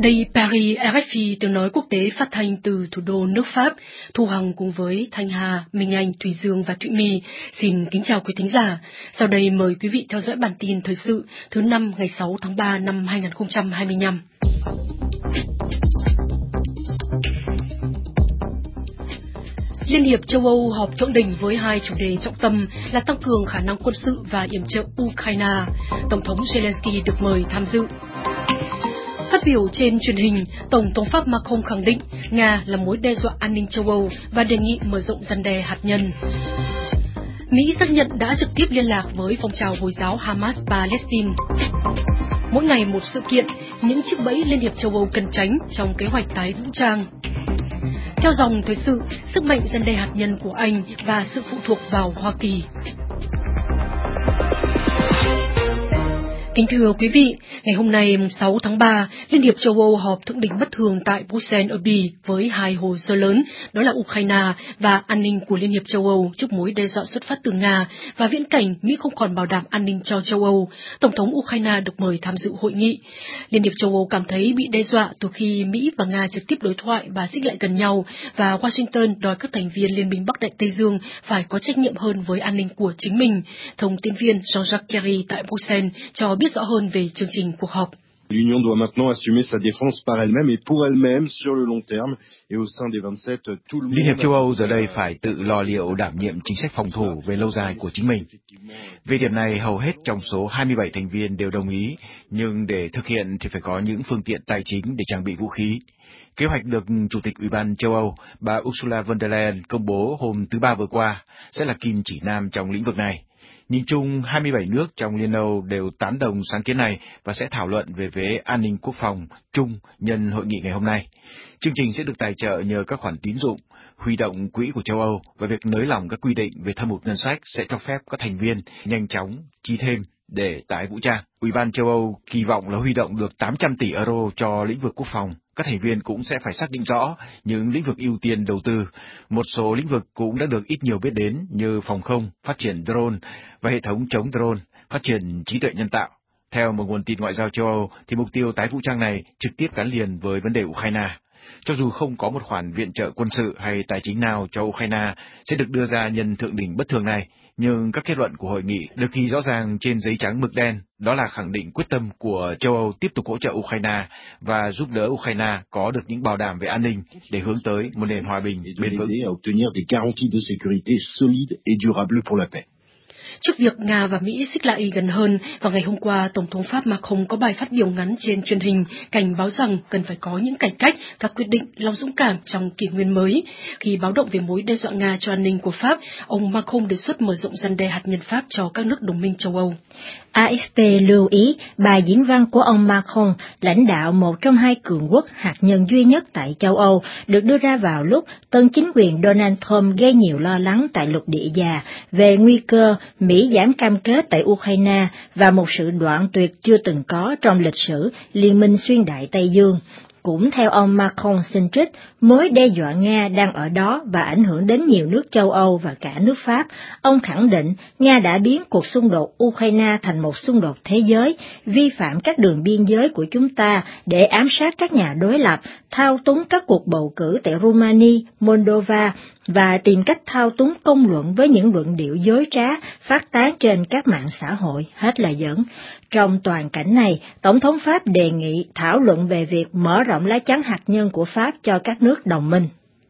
Đây Paris, RFI tiếng nói quốc tế phát thanh từ thủ đô nước Pháp. Thu Hằng cùng với Thanh Hà, Minh Anh, Thùy Dương và Thụy My xin kính chào quý thính giả. Sau đây mời quý vị theo dõi bản tin thời sự thứ 5 ngày 6 tháng 3 năm 2025. Liên hiệp châu Âu họp thượng đỉnh với hai chủ đề trọng tâm là tăng cường khả năng quân sự và yểm trợ Ukraine. Tổng thống Zelensky được mời tham dự. Phát biểu trên truyền hình, Tổng thống Pháp Macron khẳng định Nga là mối đe dọa an ninh châu Âu và đề nghị mở rộng răn đe hạt nhân. Mỹ xác nhận đã trực tiếp liên lạc với phong trào Hồi giáo Hamas Palestine. Mỗi ngày một sự kiện, những chiếc bẫy Liên hiệp châu Âu cần tránh trong kế hoạch tái vũ trang. Theo dòng thời sự, sức mạnh răn đe hạt nhân của Anh và sự phụ thuộc vào Hoa Kỳ. Kính thưa quý vị, ngày hôm nay 6 tháng 3, Liên hiệp châu Âu họp thượng đỉnh bất thường tại Bruxelles ở Bỉ với hai hồ sơ lớn, đó là Ukraine và an ninh của Liên hiệp châu Âu trước mối đe dọa xuất phát từ Nga và viễn cảnh Mỹ không còn bảo đảm an ninh cho châu Âu. Tổng thống Ukraine được mời tham dự hội nghị. Liên hiệp châu Âu cảm thấy bị đe dọa từ khi Mỹ và Nga trực tiếp đối thoại và xích lại gần nhau, và Washington đòi các thành viên Liên minh Bắc Đại Tây Dương phải có trách nhiệm hơn với an ninh của chính mình. Thông tin viên Jean-Jacques Kerry tại Bruxelles cho biết rõ hơn về chương trình cuộc họp. L'Union doit maintenant assumer sa défense par elle-même et pour elle-même sur le long terme et au sein des 27 tout le monde. Liên hiệp châu Âu giờ đây phải tự lo liệu đảm nhiệm chính sách phòng thủ về lâu dài của chính mình. Về điểm này, hầu hết trong số 27 thành viên đều đồng ý, nhưng để thực hiện thì phải có những phương tiện tài chính để trang bị vũ khí. Kế hoạch được Chủ tịch Ủy ban châu Âu, bà Ursula von der Leyen công bố hôm thứ Ba vừa qua sẽ là kim chỉ nam trong lĩnh vực này. Nhìn chung, 27 nước trong Liên Âu đều tán đồng sáng kiến này và sẽ thảo luận về vế an ninh quốc phòng chung nhân hội nghị ngày hôm nay. Chương trình sẽ được tài trợ nhờ các khoản tín dụng, huy động quỹ của châu Âu, và việc nới lỏng các quy định về thâm hụt ngân sách sẽ cho phép các thành viên nhanh chóng chi thêm để tái vũ trang. Ủy ban châu Âu kỳ vọng là huy động được 800 tỷ euro cho lĩnh vực quốc phòng. Các thành viên cũng sẽ phải xác định rõ những lĩnh vực ưu tiên đầu tư. Một số lĩnh vực cũng đã được ít nhiều biết đến như phòng không, phát triển drone và hệ thống chống drone, phát triển trí tuệ nhân tạo. Theo một nguồn tin ngoại giao châu Âu, thì mục tiêu tái vũ trang này trực tiếp gắn liền với vấn đề Ukraine. Cho dù không có một khoản viện trợ quân sự hay tài chính nào cho Ukraine sẽ được đưa ra nhân thượng đỉnh bất thường này, nhưng các kết luận của hội nghị được ghi rõ ràng trên giấy trắng mực đen, đó là khẳng định quyết tâm của châu Âu tiếp tục hỗ trợ Ukraine và giúp đỡ Ukraine có được những bảo đảm về an ninh để hướng tới một nền hòa bình bền vững. Trước việc Nga và Mỹ xích lại gần hơn, vào ngày hôm qua, Tổng thống Pháp Macron có bài phát biểu ngắn trên truyền hình cảnh báo rằng cần phải có những cải cách, các quyết định lòng dũng cảm trong kỷ nguyên mới. Khi báo động về mối đe dọa Nga cho an ninh của Pháp, ông Macron đề xuất mở rộng răn đe hạt nhân Pháp cho các nước đồng minh châu Âu. AFP lưu ý bài diễn văn của ông Macron, lãnh đạo một trong hai cường quốc hạt nhân duy nhất tại châu Âu, được đưa ra vào lúc tân chính quyền Donald Trump gây nhiều lo lắng tại lục địa già về nguy cơ Mỹ giảm cam kết tại Ukraine và một sự đoạn tuyệt chưa từng có trong lịch sử Liên minh xuyên đại Tây Dương. Cũng theo ông Macron xin trích, mối đe dọa Nga đang ở đó và ảnh hưởng đến nhiều nước châu Âu và cả nước Pháp. Ông khẳng định Nga đã biến cuộc xung đột Ukraine thành một xung đột thế giới, vi phạm các đường biên giới của chúng ta để ám sát các nhà đối lập, thao túng các cuộc bầu cử tại Romania, Moldova và tìm cách thao túng công luận với những luận điệu dối trá phát tán trên các mạng xã hội, hết là dẫn. Trong toàn cảnh này, Tổng thống Pháp đề nghị thảo luận về việc mở rộng lá chắn hạt nhân của Pháp cho các nước đồng minh.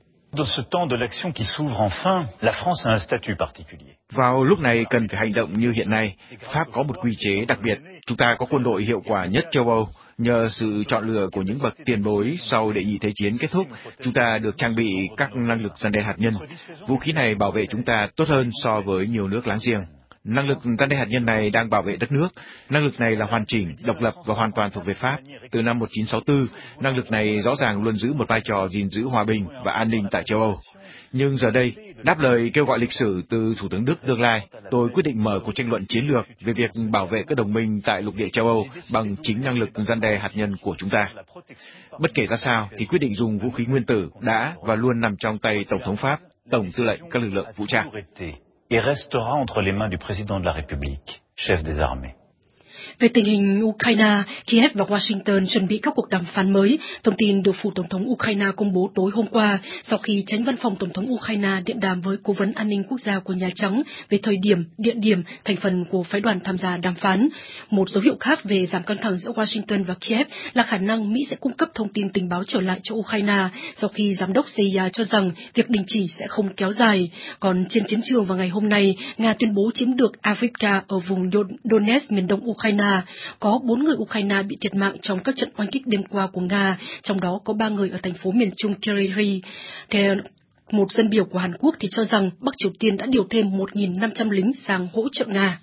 Vào lúc này cần phải hành động như hiện nay, Pháp có một quy chế đặc biệt. Chúng ta có quân đội hiệu quả nhất châu Âu. Nhờ sự chọn lựa của những bậc tiền bối sau đệ nhị thế chiến kết thúc, chúng ta được trang bị các năng lực răn đe hạt nhân. Vũ khí này bảo vệ chúng ta tốt hơn so với nhiều nước láng giềng. Năng lực răn đe hạt nhân này đang bảo vệ đất nước. Năng lực này là hoàn chỉnh, độc lập và hoàn toàn thuộc về Pháp. Từ năm 1964, năng lực này rõ ràng luôn giữ một vai trò gìn giữ hòa bình và an ninh tại châu Âu. Nhưng giờ đây, đáp lời kêu gọi lịch sử từ Thủ tướng Đức tương lai, tôi quyết định mở cuộc tranh luận chiến lược về việc bảo vệ các đồng minh tại lục địa châu Âu bằng chính năng lực răn đe hạt nhân của chúng ta. Bất kể ra sao, thì quyết định dùng vũ khí nguyên tử đã và luôn nằm trong tay Tổng thống Pháp, Tổng tư lệnh các lực lượng vũ trang. Et restera entre les mains du président de la République, chef des armées. Về tình hình Ukraine, Kiev và Washington chuẩn bị các cuộc đàm phán mới. Thông tin được phủ Tổng thống Ukraine công bố tối hôm qua sau khi Chánh Văn phòng Tổng thống Ukraine điện đàm với Cố vấn An ninh Quốc gia của Nhà Trắng về thời điểm, địa điểm, thành phần của phái đoàn tham gia đàm phán. Một dấu hiệu khác về giảm căng thẳng giữa Washington và Kiev là khả năng Mỹ sẽ cung cấp thông tin tình báo trở lại cho Ukraine sau khi Giám đốc CIA cho rằng việc đình chỉ sẽ không kéo dài. Còn trên chiến trường vào ngày hôm nay, Nga tuyên bố chiếm được Avdiivka ở vùng Donetsk miền đông Ukraine. Có 4 người Ukraine bị thiệt mạng trong các trận oanh kích đêm qua của Nga, trong đó có 3 người ở thành phố miền trung Kryvyi. Một dân biểu của Hàn Quốc thì cho rằng Bắc Triều Tiên đã điều thêm 1.500 lính sang hỗ trợ Nga.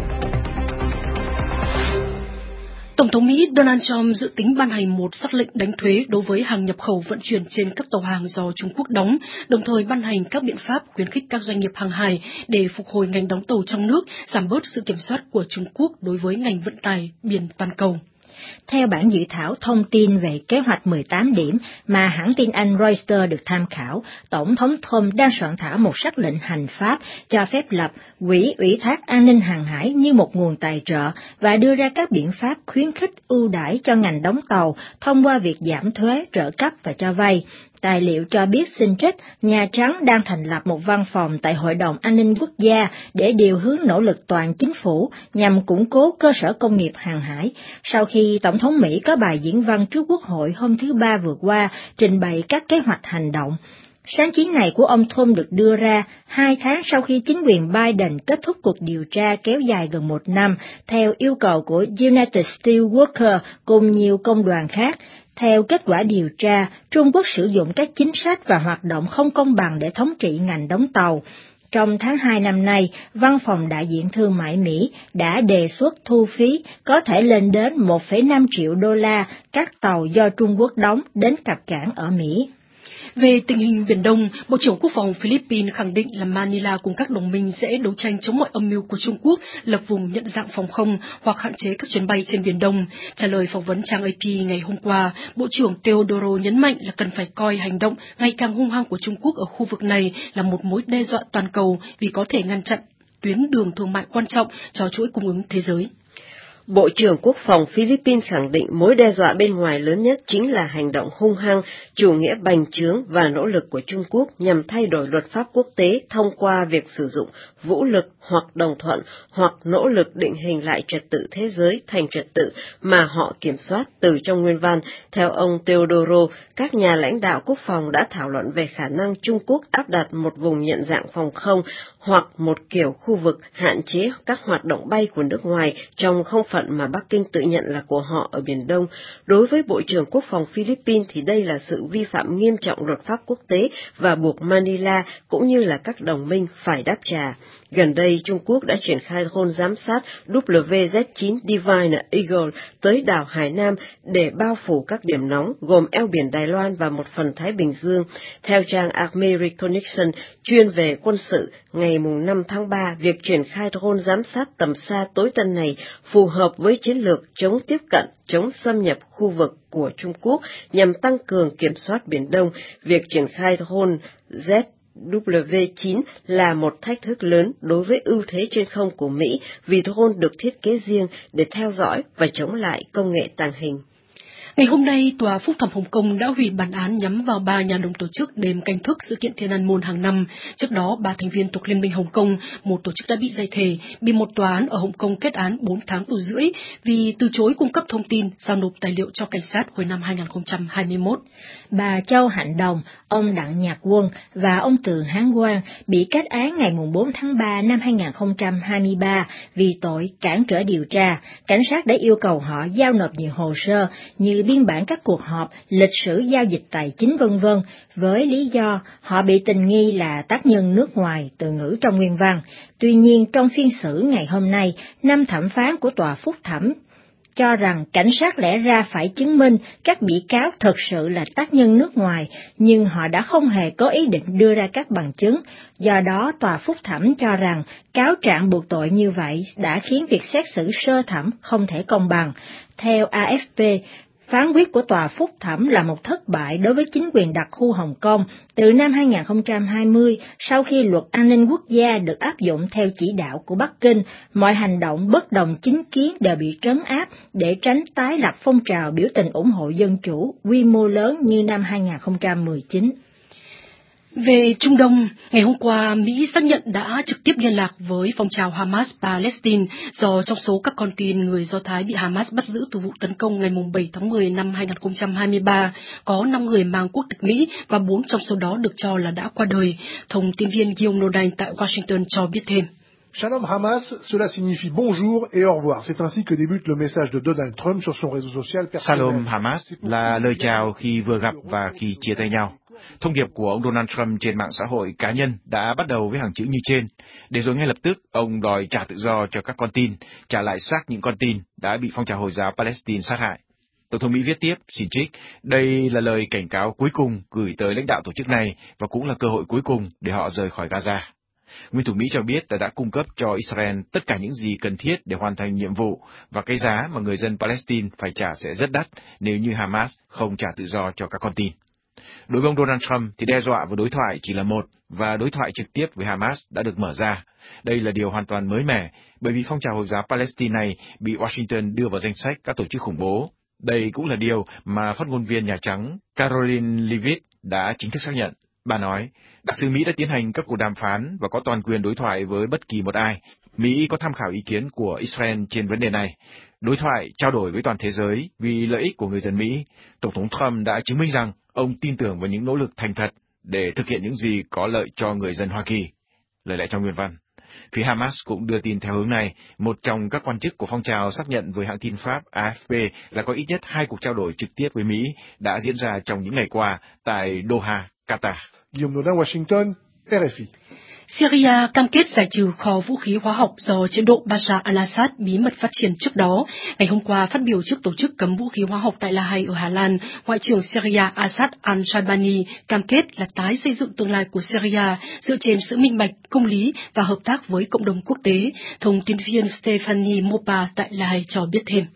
Tổng thống Mỹ Donald Trump dự tính ban hành một sắc lệnh đánh thuế đối với hàng nhập khẩu vận chuyển trên các tàu hàng do Trung Quốc đóng, đồng thời ban hành các biện pháp khuyến khích các doanh nghiệp hàng hải để phục hồi ngành đóng tàu trong nước, giảm bớt sự kiểm soát của Trung Quốc đối với ngành vận tải biển toàn cầu. Theo bản dự thảo thông tin về kế hoạch 18 điểm mà hãng tin Anh Reuters được tham khảo, Tổng thống Trump đang soạn thảo một sắc lệnh hành pháp cho phép lập quỹ ủy thác an ninh hàng hải như một nguồn tài trợ và đưa ra các biện pháp khuyến khích ưu đãi cho ngành đóng tàu thông qua việc giảm thuế, trợ cấp và cho vay. Tài liệu cho biết xin trích, Nhà Trắng đang thành lập một văn phòng tại Hội đồng An ninh Quốc gia để điều hướng nỗ lực toàn chính phủ nhằm củng cố cơ sở công nghiệp hàng hải, sau khi Tổng thống Mỹ có bài diễn văn trước Quốc hội hôm thứ Ba vừa qua trình bày các kế hoạch hành động. Sáng kiến này của ông Trump được đưa ra 2 tháng sau khi chính quyền Biden kết thúc cuộc điều tra kéo dài gần 1 năm theo yêu cầu của United Steelworkers cùng nhiều công đoàn khác. Theo kết quả điều tra, Trung Quốc sử dụng các chính sách và hoạt động không công bằng để thống trị ngành đóng tàu. Trong tháng 2 năm nay, Văn phòng Đại diện Thương mại Mỹ đã đề xuất thu phí có thể lên đến 1,5 triệu đô la các tàu do Trung Quốc đóng đến cập cảng ở Mỹ. Về tình hình Biển Đông, Bộ trưởng Quốc phòng Philippines khẳng định là Manila cùng các đồng minh sẽ đấu tranh chống mọi âm mưu của Trung Quốc lập vùng nhận dạng phòng không hoặc hạn chế các chuyến bay trên Biển Đông. Trả lời phỏng vấn trang AP ngày hôm qua, Bộ trưởng Teodoro nhấn mạnh là cần phải coi hành động ngày càng hung hăng của Trung Quốc ở khu vực này là một mối đe dọa toàn cầu vì có thể ngăn chặn tuyến đường thương mại quan trọng cho chuỗi cung ứng thế giới. Bộ trưởng Quốc phòng Philippines khẳng định mối đe dọa bên ngoài lớn nhất chính là hành động hung hăng, chủ nghĩa bành trướng và nỗ lực của Trung Quốc nhằm thay đổi luật pháp quốc tế thông qua việc sử dụng vũ lực hoặc đồng thuận hoặc nỗ lực định hình lại trật tự thế giới thành trật tự mà họ kiểm soát từ trong nguyên văn. Theo ông Teodoro, các nhà lãnh đạo quốc phòng đã thảo luận về khả năng Trung Quốc áp đặt một vùng nhận dạng phòng không hoặc một kiểu khu vực hạn chế các hoạt động bay của nước ngoài trong không phận mà Bắc Kinh tự nhận là của họ ở Biển Đông. Đối với Bộ trưởng Quốc phòng Philippines thì đây là sự vi phạm nghiêm trọng luật pháp quốc tế và buộc Manila cũng như là các đồng minh phải đáp trả. Gần đây, Trung Quốc đã triển khai drone giám sát WZ-9 Divine Eagle tới đảo Hải Nam để bao phủ các điểm nóng gồm eo biển Đài Loan và một phần Thái Bình Dương. Theo trang Army Reconnaissance chuyên về quân sự, ngày 5 tháng 3, việc triển khai drone giám sát tầm xa tối tân này phù hợp với chiến lược chống tiếp cận, chống xâm nhập khu vực của Trung Quốc nhằm tăng cường kiểm soát Biển Đông. Việc triển khai drone W9 là một thách thức lớn đối với ưu thế trên không của Mỹ vì drone được thiết kế riêng để theo dõi và chống lại công nghệ tàng hình. Ngày hôm nay, Tòa Phúc thẩm Hồng Kông đã hủy bản án nhắm vào 3 nhà đồng tổ chức đêm canh thức sự kiện Thiên An Môn hàng năm. Trước đó, 3 thành viên thuộc Liên minh Hồng Kông, một tổ chức đã bị giải thể, bị một tòa án ở Hồng Kông kết án 4 tháng tù rưỡi vì từ chối cung cấp thông tin, giao nộp tài liệu cho cảnh sát hồi năm 2021. Bà Châu Hạnh Đồng, ông Đặng Nhật Quân và ông Từ Hán Quang bị kết án ngày 4 tháng 3 năm 2023 vì tội cản trở điều tra. Cảnh sát đã yêu cầu họ giao nộp nhiều hồ sơ như biên bản các cuộc họp, lịch sử giao dịch tài chính v.v. với lý do họ bị tình nghi là tác nhân nước ngoài, từ ngữ trong nguyên văn. Tuy nhiên, trong phiên xử ngày hôm nay, 5 thẩm phán của Tòa Phúc thẩm cho rằng cảnh sát lẽ ra phải chứng minh các bị cáo thực sự là tác nhân nước ngoài, nhưng họ đã không hề có ý định đưa ra các bằng chứng. Do đó, Tòa Phúc thẩm cho rằng cáo trạng buộc tội như vậy đã khiến việc xét xử sơ thẩm không thể công bằng. Theo AFP, Phán quyết của tòa phúc thẩm là một thất bại đối với chính quyền đặc khu Hồng Kông từ năm 2020, sau khi luật an ninh quốc gia được áp dụng theo chỉ đạo của Bắc Kinh, mọi hành động bất đồng chính kiến đều bị trấn áp để tránh tái lập phong trào biểu tình ủng hộ dân chủ quy mô lớn như năm 2019. Về Trung Đông, ngày hôm qua, Mỹ xác nhận đã trực tiếp liên lạc với phong trào Hamas Palestine do trong số các con tin người Do Thái bị Hamas bắt giữ từ vụ tấn công ngày 7 tháng 10 năm 2023, có 5 người mang quốc tịch Mỹ và 4 trong số đó được cho là đã qua đời. Thông tin viên Guillaume Nodin tại Washington cho biết thêm. Shalom Hamas, cela signifie bonjour et au revoir. C'est ainsi que débute le message de Donald Trump sur son réseau social personnel. Shalom Hamas là lời chào khi vừa gặp và khi chia tay nhau. Thông điệp của ông Donald Trump trên mạng xã hội cá nhân đã bắt đầu với hàng chữ như trên, để rồi ngay lập tức ông đòi trả tự do cho các con tin, trả lại xác những con tin đã bị phong trào Hồi giáo Palestine sát hại. Tổng thống Mỹ viết tiếp, xin trích, đây là lời cảnh cáo cuối cùng gửi tới lãnh đạo tổ chức này và cũng là cơ hội cuối cùng để họ rời khỏi Gaza. Nguyên thủ Mỹ cho biết đã cung cấp cho Israel tất cả những gì cần thiết để hoàn thành nhiệm vụ và cái giá mà người dân Palestine phải trả sẽ rất đắt nếu như Hamas không trả tự do cho các con tin. Đối với ông Donald Trump thì đe dọa và đối thoại chỉ là một, và đối thoại trực tiếp với Hamas đã được mở ra. Đây là điều hoàn toàn mới mẻ, bởi vì phong trào Hồi giáo Palestine này bị Washington đưa vào danh sách các tổ chức khủng bố. Đây cũng là điều mà phát ngôn viên Nhà Trắng Karoline Leavitt đã chính thức xác nhận. Bà nói, đặc sứ Mỹ đã tiến hành các cuộc đàm phán và có toàn quyền đối thoại với bất kỳ một ai. Mỹ có tham khảo ý kiến của Israel trên vấn đề này. Đối thoại, trao đổi với toàn thế giới vì lợi ích của người dân Mỹ. Tổng thống Trump đã chứng minh rằng ông tin tưởng vào những nỗ lực thành thật để thực hiện những gì có lợi cho người dân Hoa Kỳ. Lời lẽ trong nguyên văn. Phía Hamas cũng đưa tin theo hướng này. Một trong các quan chức của phong trào xác nhận với hãng tin Pháp AFP là có ít nhất 2 cuộc trao đổi trực tiếp với Mỹ đã diễn ra trong những ngày qua tại Doha, Qatar. Guillaume Nodin, Washington, RFI. Syria cam kết giải trừ kho vũ khí hóa học do chế độ Bashar al-Assad bí mật phát triển trước đó. Ngày hôm qua, phát biểu trước tổ chức cấm vũ khí hóa học tại La Hay ở Hà Lan, Ngoại trưởng Syria Assad al-Shaibani cam kết là tái xây dựng tương lai của Syria dựa trên sự minh bạch, công lý và hợp tác với cộng đồng quốc tế. Thông tin viên Stephanie Mopa tại La Hay cho biết thêm.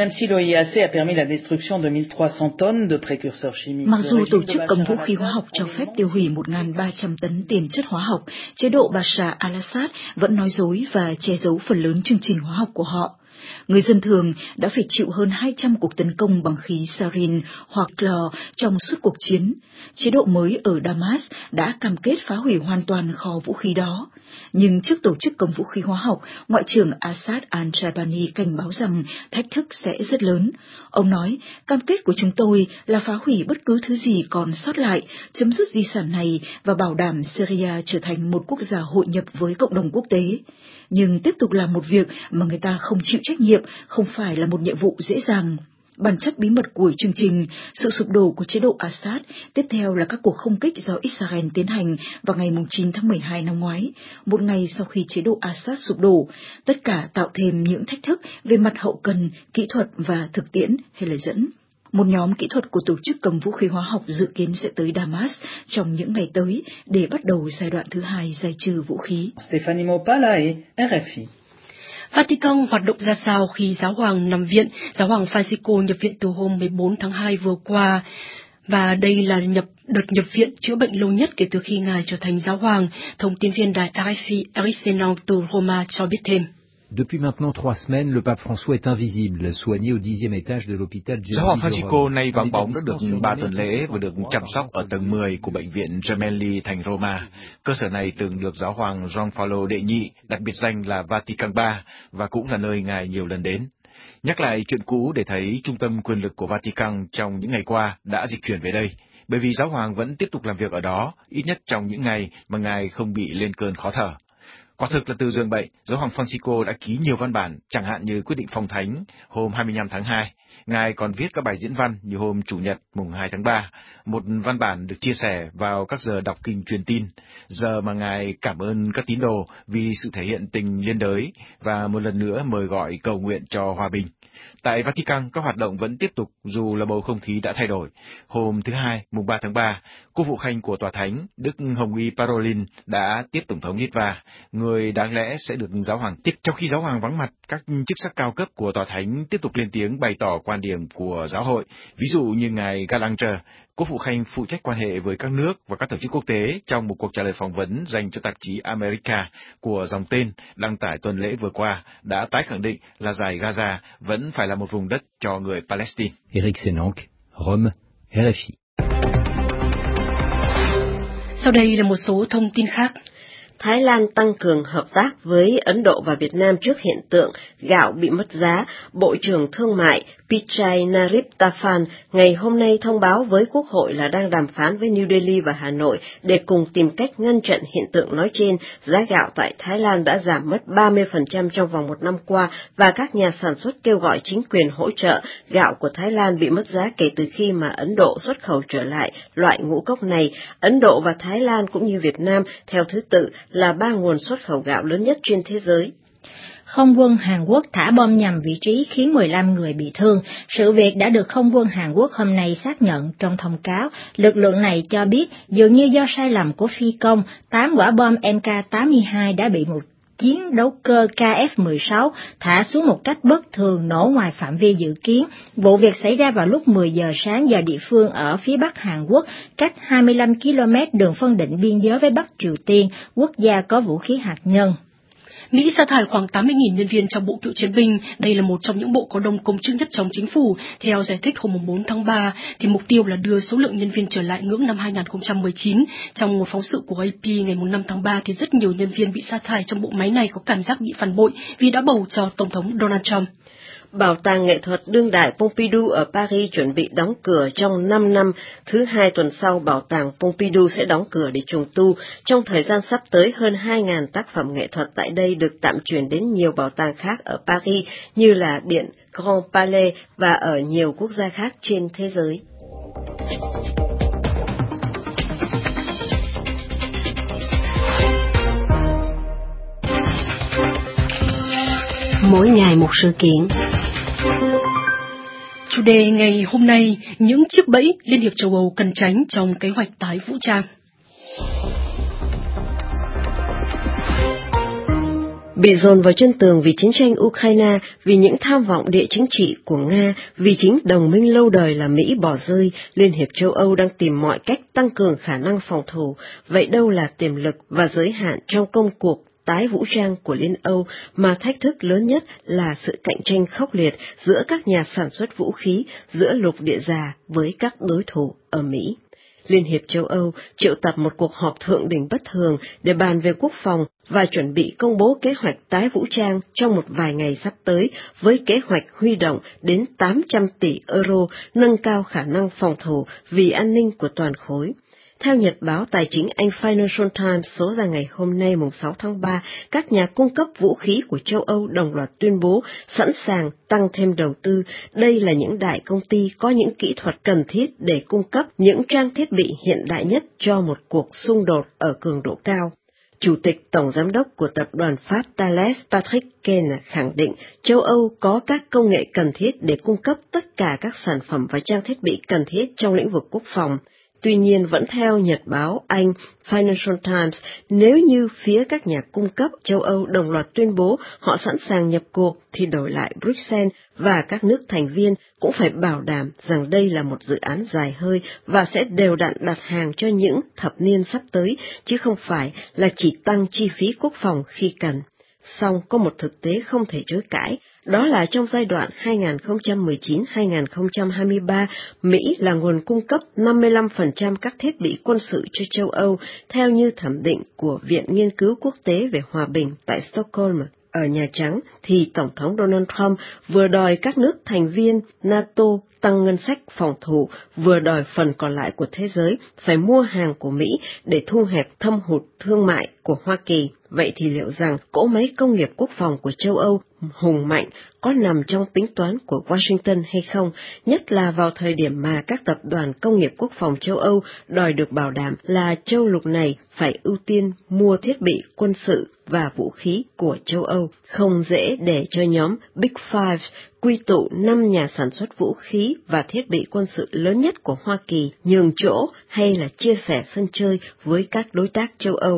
Mặc dù tổ chức cấm vũ khí hóa học cho phép tiêu hủy 1.300 tấn tiền chất hóa học, chế độ Bashar al-Assad vẫn nói dối và che giấu phần lớn chương trình hóa học của họ. Người dân thường đã phải chịu hơn 200 cuộc tấn công bằng khí sarin hoặc clo trong suốt cuộc chiến. Chế độ mới ở Damas đã cam kết phá hủy hoàn toàn kho vũ khí đó. Nhưng trước tổ chức cấm vũ khí hóa học, Ngoại trưởng Assad al-Shaibani cảnh báo rằng thách thức sẽ rất lớn. Ông nói, cam kết của chúng tôi là phá hủy bất cứ thứ gì còn sót lại, chấm dứt di sản này và bảo đảm Syria trở thành một quốc gia hội nhập với cộng đồng quốc tế. Nhưng tiếp tục làm một việc mà người ta không chịu trách nhiệm không phải là một nhiệm vụ dễ dàng. Bản chất bí mật của chương trình, sự sụp đổ của chế độ Assad, tiếp theo là các cuộc không kích do Israel tiến hành vào ngày 9 tháng 12 năm ngoái, một ngày sau khi chế độ Assad sụp đổ, tất cả tạo thêm những thách thức về mặt hậu cần, kỹ thuật và thực tiễn hay lời dẫn. Một nhóm kỹ thuật của tổ chức cấm vũ khí hóa học dự kiến sẽ tới Damas trong những ngày tới để bắt đầu giai đoạn thứ 2 giải trừ vũ khí. Stephanie Mopala, RFI. Vatican hoạt động ra sao khi giáo hoàng nằm viện? Giáo hoàng Francisco nhập viện từ hôm 14 tháng 2 vừa qua, và đây là đợt nhập viện chữa bệnh lâu nhất kể từ khi ngài trở thành giáo hoàng. Thông tin viên đài RFI Eric Senang từ Roma cho biết thêm. Depuis maintenant 3 semaines, le pape François est invisible, soigné au 10e étage de l'hôpital Gemelli. Giáo hoàng Francisco nay vắng bóng đã được 3 tuần lễ và được chăm sóc ở tầng 10 của bệnh viện Gemelli thành Roma. Cơ sở này từng được giáo hoàng Gioan Paulo đệ nhị đặt biệt danh là Vatican III và cũng là nơi ngài nhiều lần đến. Nhắc lại chuyện cũ để thấy trung tâm quyền lực của Vatican trong những ngày qua đã dịch chuyển về đây, bởi vì giáo hoàng vẫn tiếp tục làm việc ở đó, ít nhất trong những ngày mà ngài không bị lên cơn khó thở. Quả thực là từ giường bệnh, giáo hoàng Francisco đã ký nhiều văn bản, chẳng hạn như quyết định phong thánh hôm 25 tháng 2. Ngài còn viết các bài diễn văn như hôm Chủ nhật mùng 2 tháng 3. Một văn bản được chia sẻ vào các giờ đọc kinh truyền tin, giờ mà Ngài cảm ơn các tín đồ vì sự thể hiện tình liên đới và một lần nữa mời gọi cầu nguyện cho hòa bình. Tại Vatican, các hoạt động vẫn tiếp tục dù là bầu không khí đã thay đổi. Hôm thứ Hai, mùng 3 tháng 3, cô phụ khanh của Tòa Thánh, Đức Hồng Y Parolin đã tiếp Tổng thống Litva, người người đáng lẽ sẽ được giáo hoàng tiếp. Trong khi giáo hoàng vắng mặt, các chức sắc cao cấp của tòa thánh tiếp tục lên tiếng bày tỏ quan điểm của giáo hội. Ví dụ như ngài Gallagher, quốc vụ khanh phụ trách quan hệ với các nước và các tổ chức quốc tế, trong một cuộc trả lời phỏng vấn dành cho tạp chí America của dòng tên đăng tải tuần lễ vừa qua, đã tái khẳng định là dải Gaza vẫn phải là một vùng đất cho người Palestine. Eric Senanc, Rome, RFI. Sau đây là một số thông tin khác. Thái Lan tăng cường hợp tác với Ấn Độ và Việt Nam trước hiện tượng gạo bị mất giá. Bộ trưởng Thương mại Pichai Narittaphan ngày hôm nay thông báo với Quốc hội là đang đàm phán với New Delhi và Hà Nội để cùng tìm cách ngăn chặn hiện tượng nói trên. Giá gạo tại Thái Lan đã giảm mất 30% trong vòng một năm qua và các nhà sản xuất kêu gọi chính quyền hỗ trợ. Gạo của Thái Lan bị mất giá kể từ khi mà Ấn Độ xuất khẩu trở lại loại ngũ cốc này. Ấn Độ và Thái Lan cũng như Việt Nam theo thứ tự là 3 nguồn xuất khẩu gạo lớn nhất trên thế giới. Không quân Hàn Quốc thả bom nhằm vị trí khiến 15 người bị thương. Sự việc đã được không quân Hàn Quốc hôm nay xác nhận trong thông cáo. Lực lượng này cho biết dường như do sai lầm của phi công, 8 quả bom MK-82 đã bị một chiến đấu cơ KF-16 thả xuống một cách bất thường nổ ngoài phạm vi dự kiến. Vụ việc xảy ra vào lúc 10 giờ sáng giờ địa phương ở phía bắc Hàn Quốc, cách 25 km đường phân định biên giới với Bắc Triều Tiên, quốc gia có vũ khí hạt nhân. Mỹ sa thải khoảng 80.000 nhân viên trong Bộ Cựu chiến binh. Đây là một trong những bộ có đông công chức nhất trong chính phủ. Theo giải thích hôm 4 tháng 3, thì mục tiêu là đưa số lượng nhân viên trở lại ngưỡng năm 2019. Trong một phóng sự của AP ngày 5 tháng 3, thì rất nhiều nhân viên bị sa thải trong bộ máy này có cảm giác bị phản bội vì đã bầu cho Tổng thống Donald Trump. Bảo tàng nghệ thuật đương đại Pompidou ở Paris chuẩn bị đóng cửa trong 5 năm. Thứ Hai tuần sau, bảo tàng Pompidou sẽ đóng cửa để trùng tu. Trong thời gian sắp tới, hơn 2.000 tác phẩm nghệ thuật tại đây được tạm chuyển đến nhiều bảo tàng khác ở Paris như là Điện Grand Palais và ở nhiều quốc gia khác trên thế giới. Mỗi ngày một sự kiện. Chủ đề ngày hôm nay, những chiếc bẫy Liên hiệp châu Âu cần tránh trong kế hoạch tái vũ trang. Bị dồn vào chân tường vì chiến tranh Ukraine, vì những tham vọng địa chính trị của Nga, vì chính đồng minh lâu đời là Mỹ bỏ rơi, Liên hiệp châu Âu đang tìm mọi cách tăng cường khả năng phòng thủ. Vậy đâu là tiềm lực và giới hạn trong công cuộc tái vũ trang của Liên Âu, mà thách thức lớn nhất là sự cạnh tranh khốc liệt giữa các nhà sản xuất vũ khí, giữa lục địa già với các đối thủ ở Mỹ. Liên hiệp châu Âu triệu tập một cuộc họp thượng đỉnh bất thường để bàn về quốc phòng và chuẩn bị công bố kế hoạch tái vũ trang trong một vài ngày sắp tới, với kế hoạch huy động đến 800 tỷ euro, nâng cao khả năng phòng thủ vì an ninh của toàn khối. Theo nhật báo tài chính Anh Financial Times số ra ngày hôm nay 6 tháng 3, các nhà cung cấp vũ khí của châu Âu đồng loạt tuyên bố sẵn sàng tăng thêm đầu tư. Đây là những đại công ty có những kỹ thuật cần thiết để cung cấp những trang thiết bị hiện đại nhất cho một cuộc xung đột ở cường độ cao. Chủ tịch Tổng Giám đốc của tập đoàn Pháp Thales Patrick Ken khẳng định châu Âu có các công nghệ cần thiết để cung cấp tất cả các sản phẩm và trang thiết bị cần thiết trong lĩnh vực quốc phòng. Tuy nhiên, vẫn theo nhật báo Anh Financial Times, nếu như phía các nhà cung cấp châu Âu đồng loạt tuyên bố họ sẵn sàng nhập cuộc, thì đổi lại Bruxelles và các nước thành viên cũng phải bảo đảm rằng đây là một dự án dài hơi và sẽ đều đặn đặt hàng cho những thập niên sắp tới, chứ không phải là chỉ tăng chi phí quốc phòng khi cần. Song có một thực tế không thể chối cãi, đó là trong giai đoạn 2019-2023, Mỹ là nguồn cung cấp 55% các thiết bị quân sự cho châu Âu, theo như thẩm định của Viện Nghiên cứu Quốc tế về Hòa bình tại Stockholm. Ở Nhà Trắng thì Tổng thống Donald Trump vừa đòi các nước thành viên NATO tăng ngân sách phòng thủ, vừa đòi phần còn lại của thế giới phải mua hàng của Mỹ để thu hẹp thâm hụt thương mại của Hoa Kỳ. Vậy thì liệu rằng cỗ máy công nghiệp quốc phòng của châu Âu hùng mạnh có nằm trong tính toán của Washington hay không, nhất là vào thời điểm mà các tập đoàn công nghiệp quốc phòng châu Âu đòi được bảo đảm là châu lục này phải ưu tiên mua thiết bị quân sự và vũ khí của châu Âu. Không dễ để cho nhóm Big Five quy tụ 5 nhà sản xuất vũ khí và thiết bị quân sự lớn nhất của Hoa Kỳ nhường chỗ hay là chia sẻ sân chơi với các đối tác châu Âu.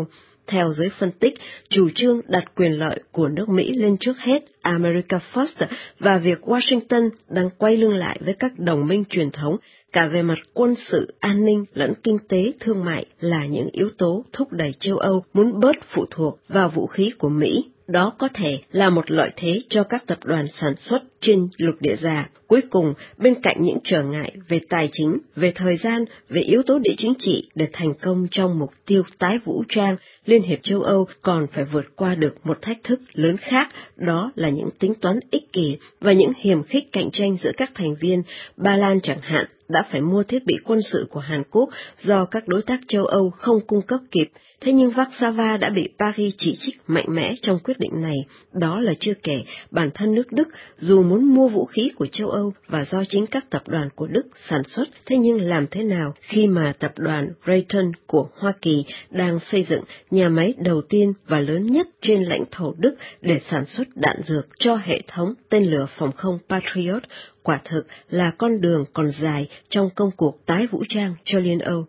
Theo giới phân tích, chủ trương đặt quyền lợi của nước Mỹ lên trước hết, America First, và việc Washington đang quay lưng lại với các đồng minh truyền thống, cả về mặt quân sự, an ninh lẫn kinh tế, thương mại là những yếu tố thúc đẩy châu Âu muốn bớt phụ thuộc vào vũ khí của Mỹ. Đó có thể là một lợi thế cho các tập đoàn sản xuất trên lục địa già. Cuối cùng, bên cạnh những trở ngại về tài chính, về thời gian, về yếu tố địa chính trị để thành công trong mục tiêu tái vũ trang, Liên hiệp châu Âu còn phải vượt qua được một thách thức lớn khác, đó là những tính toán ích kỷ và những hiềm khích cạnh tranh giữa các thành viên. Ba Lan chẳng hạn đã phải mua thiết bị quân sự của Hàn Quốc do các đối tác châu Âu không cung cấp kịp. Thế nhưng Warsaw đã bị Paris chỉ trích mạnh mẽ trong quyết định này. Đó là chưa kể, bản thân nước Đức dù muốn mua vũ khí của châu Âu và do chính các tập đoàn của Đức sản xuất, thế nhưng làm thế nào khi mà tập đoàn Raytheon của Hoa Kỳ đang xây dựng nhà máy đầu tiên và lớn nhất trên lãnh thổ Đức để sản xuất đạn dược cho hệ thống tên lửa phòng không Patriot? Quả thực là con đường còn dài trong công cuộc tái vũ trang cho Liên Âu.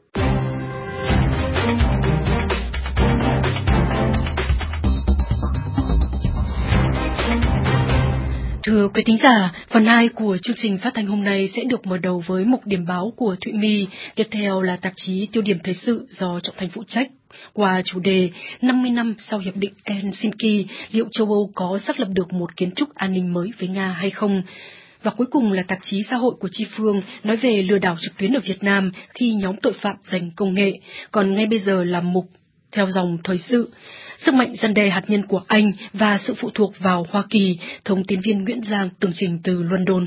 Thưa quý thính giả, phần 2 của chương trình phát thanh hôm nay sẽ được mở đầu với mục điểm báo của Thụy My, tiếp theo là tạp chí Tiêu điểm thời sự do Trọng Thành phụ trách. Qua chủ đề 50 năm sau Hiệp định Helsinki, liệu châu Âu có xác lập được một kiến trúc an ninh mới với Nga hay không? Và cuối cùng là tạp chí xã hội của Chi Phương nói về lừa đảo trực tuyến ở Việt Nam khi nhóm tội phạm giành công nghệ. Còn ngay bây giờ là mục theo dòng thời sự. Sức mạnh răn đe hạt nhân của Anh và sự phụ thuộc vào Hoa Kỳ, thông tín viên Nguyễn Giang tường trình từ London.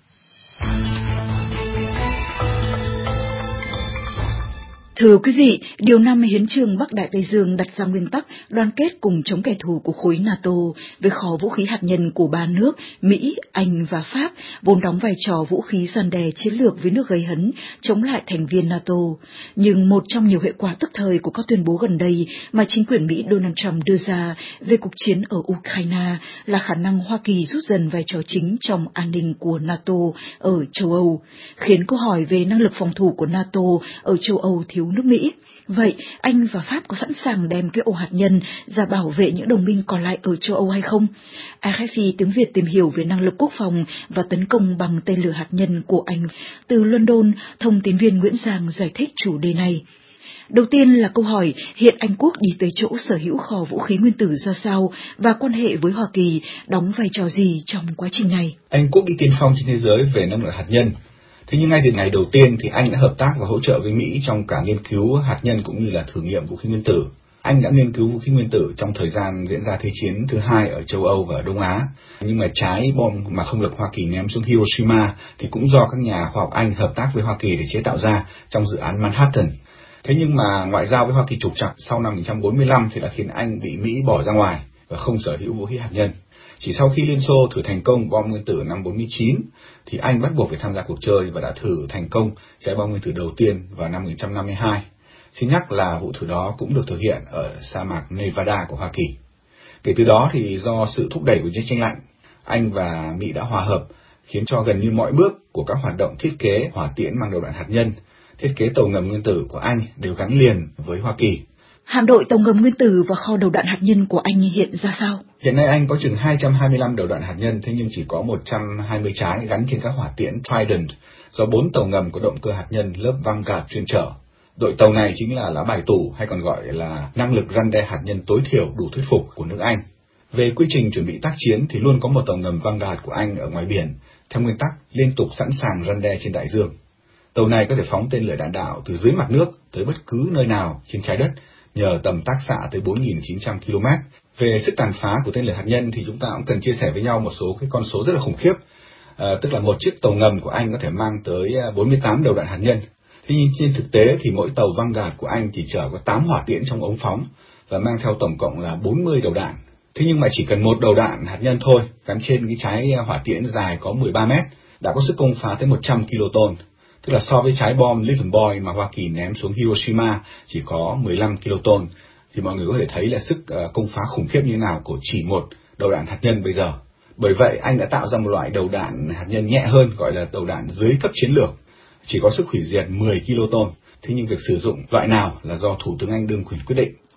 Thưa quý vị, Điều 5 Hiến chương Bắc Đại Tây Dương đặt ra nguyên tắc đoàn kết cùng chống kẻ thù của khối NATO với kho vũ khí hạt nhân của ba nước Mỹ, Anh và Pháp, vốn đóng vai trò vũ khí răn đe chiến lược với nước gây hấn chống lại thành viên NATO. Nhưng một trong nhiều hệ quả tức thời của các tuyên bố gần đây mà chính quyền Mỹ Donald Trump đưa ra về cuộc chiến ở Ukraine là khả năng Hoa Kỳ rút dần vai trò chính trong an ninh của NATO ở châu Âu, khiến câu hỏi về năng lực phòng thủ của NATO ở châu Âu thiếu nước Mỹ. Vậy, Anh và Pháp có sẵn sàng đem cái ổ hạt nhân ra bảo vệ những đồng minh còn lại ở châu Âu hay không? RFI tiếng Việt tìm hiểu về năng lực quốc phòng và tấn công bằng tên lửa hạt nhân của Anh. Từ London, thông tín viên Nguyễn Giang giải thích chủ đề này. Đầu tiên là câu hỏi hiện Anh Quốc đi tới chỗ sở hữu kho vũ khí nguyên tử ra sao và quan hệ với Hoa Kỳ đóng vai trò gì trong quá trình này? Anh Quốc đi tiên phong trên thế giới về năng lượng hạt nhân. Thế nhưng ngay từ ngày đầu tiên thì Anh đã hợp tác và hỗ trợ với Mỹ trong cả nghiên cứu hạt nhân cũng như là thử nghiệm vũ khí nguyên tử. Anh đã nghiên cứu vũ khí nguyên tử trong thời gian diễn ra Thế chiến thứ hai ở châu Âu và ở Đông Á. Nhưng mà trái bom mà không lực Hoa Kỳ ném xuống Hiroshima thì cũng do các nhà khoa học Anh hợp tác với Hoa Kỳ để chế tạo ra trong dự án Manhattan. Thế nhưng mà ngoại giao với Hoa Kỳ trục trặc sau năm 1945 thì đã khiến Anh bị Mỹ bỏ ra ngoài và không sở hữu vũ khí hạt nhân. Chỉ sau khi Liên Xô thử thành công bom nguyên tử năm 49 thì Anh bắt buộc phải tham gia cuộc chơi và đã thử thành công trái bom nguyên tử đầu tiên vào năm 1952. Xin nhắc là vụ thử đó cũng được thực hiện ở sa mạc Nevada của Hoa Kỳ. Kể từ đó thì do sự thúc đẩy của chiến tranh lạnh, Anh và Mỹ đã hòa hợp khiến cho gần như mọi bước của các hoạt động thiết kế hỏa tiễn mang đầu đạn hạt nhân, thiết kế tàu ngầm nguyên tử của Anh đều gắn liền với Hoa Kỳ. Hạm đội tàu ngầm nguyên tử và kho đầu đạn hạt nhân của Anh hiện ra sao? Hiện nay Anh có chừng 225 đầu đạn hạt nhân, thế nhưng chỉ có 120 trái gắn trên các hỏa tiễn Trident do 4 tàu ngầm có động cơ hạt nhân lớp Vanguard chuyên chở. Đội tàu này chính là lá bài tủ hay còn gọi là năng lực răn đe hạt nhân tối thiểu đủ thuyết phục của nước Anh. Về quy trình chuẩn bị tác chiến thì luôn có một tàu ngầm Vanguard của Anh ở ngoài biển, theo nguyên tắc liên tục sẵn sàng răn đe trên đại dương. Tàu này có thể phóng tên lửa đạn đạo từ dưới mặt nước tới bất cứ nơi nào trên trái đất, nhờ tầm tác xạ tới 4.900 km. Về sức tàn phá của tên lửa hạt nhân thì chúng ta cũng cần chia sẻ với nhau một số cái con số rất là khủng khiếp. Tức là một chiếc tàu ngầm của Anh có thể mang tới 48 đầu đạn hạt nhân. Thế nhưng trên thực tế thì mỗi tàu Vanguard của Anh chỉ chở có 8 hỏa tiễn trong ống phóng và mang theo tổng cộng là 40 đầu đạn. Thế nhưng mà chỉ cần một đầu đạn hạt nhân thôi, gắn trên cái trái hỏa tiễn dài có 13 mét, đã có sức công phá tới 100 kiloton. Tức là so với trái bom Little Boy mà Hoa Kỳ ném xuống Hiroshima chỉ có 15 kiloton, thì mọi người có thể thấy là sức công phá khủng khiếp như thế nào của chỉ một đầu đạn hạt nhân bây giờ. Bởi vậy, Anh đã tạo ra một loại đầu đạn hạt nhân nhẹ hơn, gọi là đầu đạn dưới cấp chiến lược, chỉ có sức hủy diệt 10 kiloton. Thế nhưng việc sử dụng loại nào là do Thủ tướng Anh đương quyền quyết định.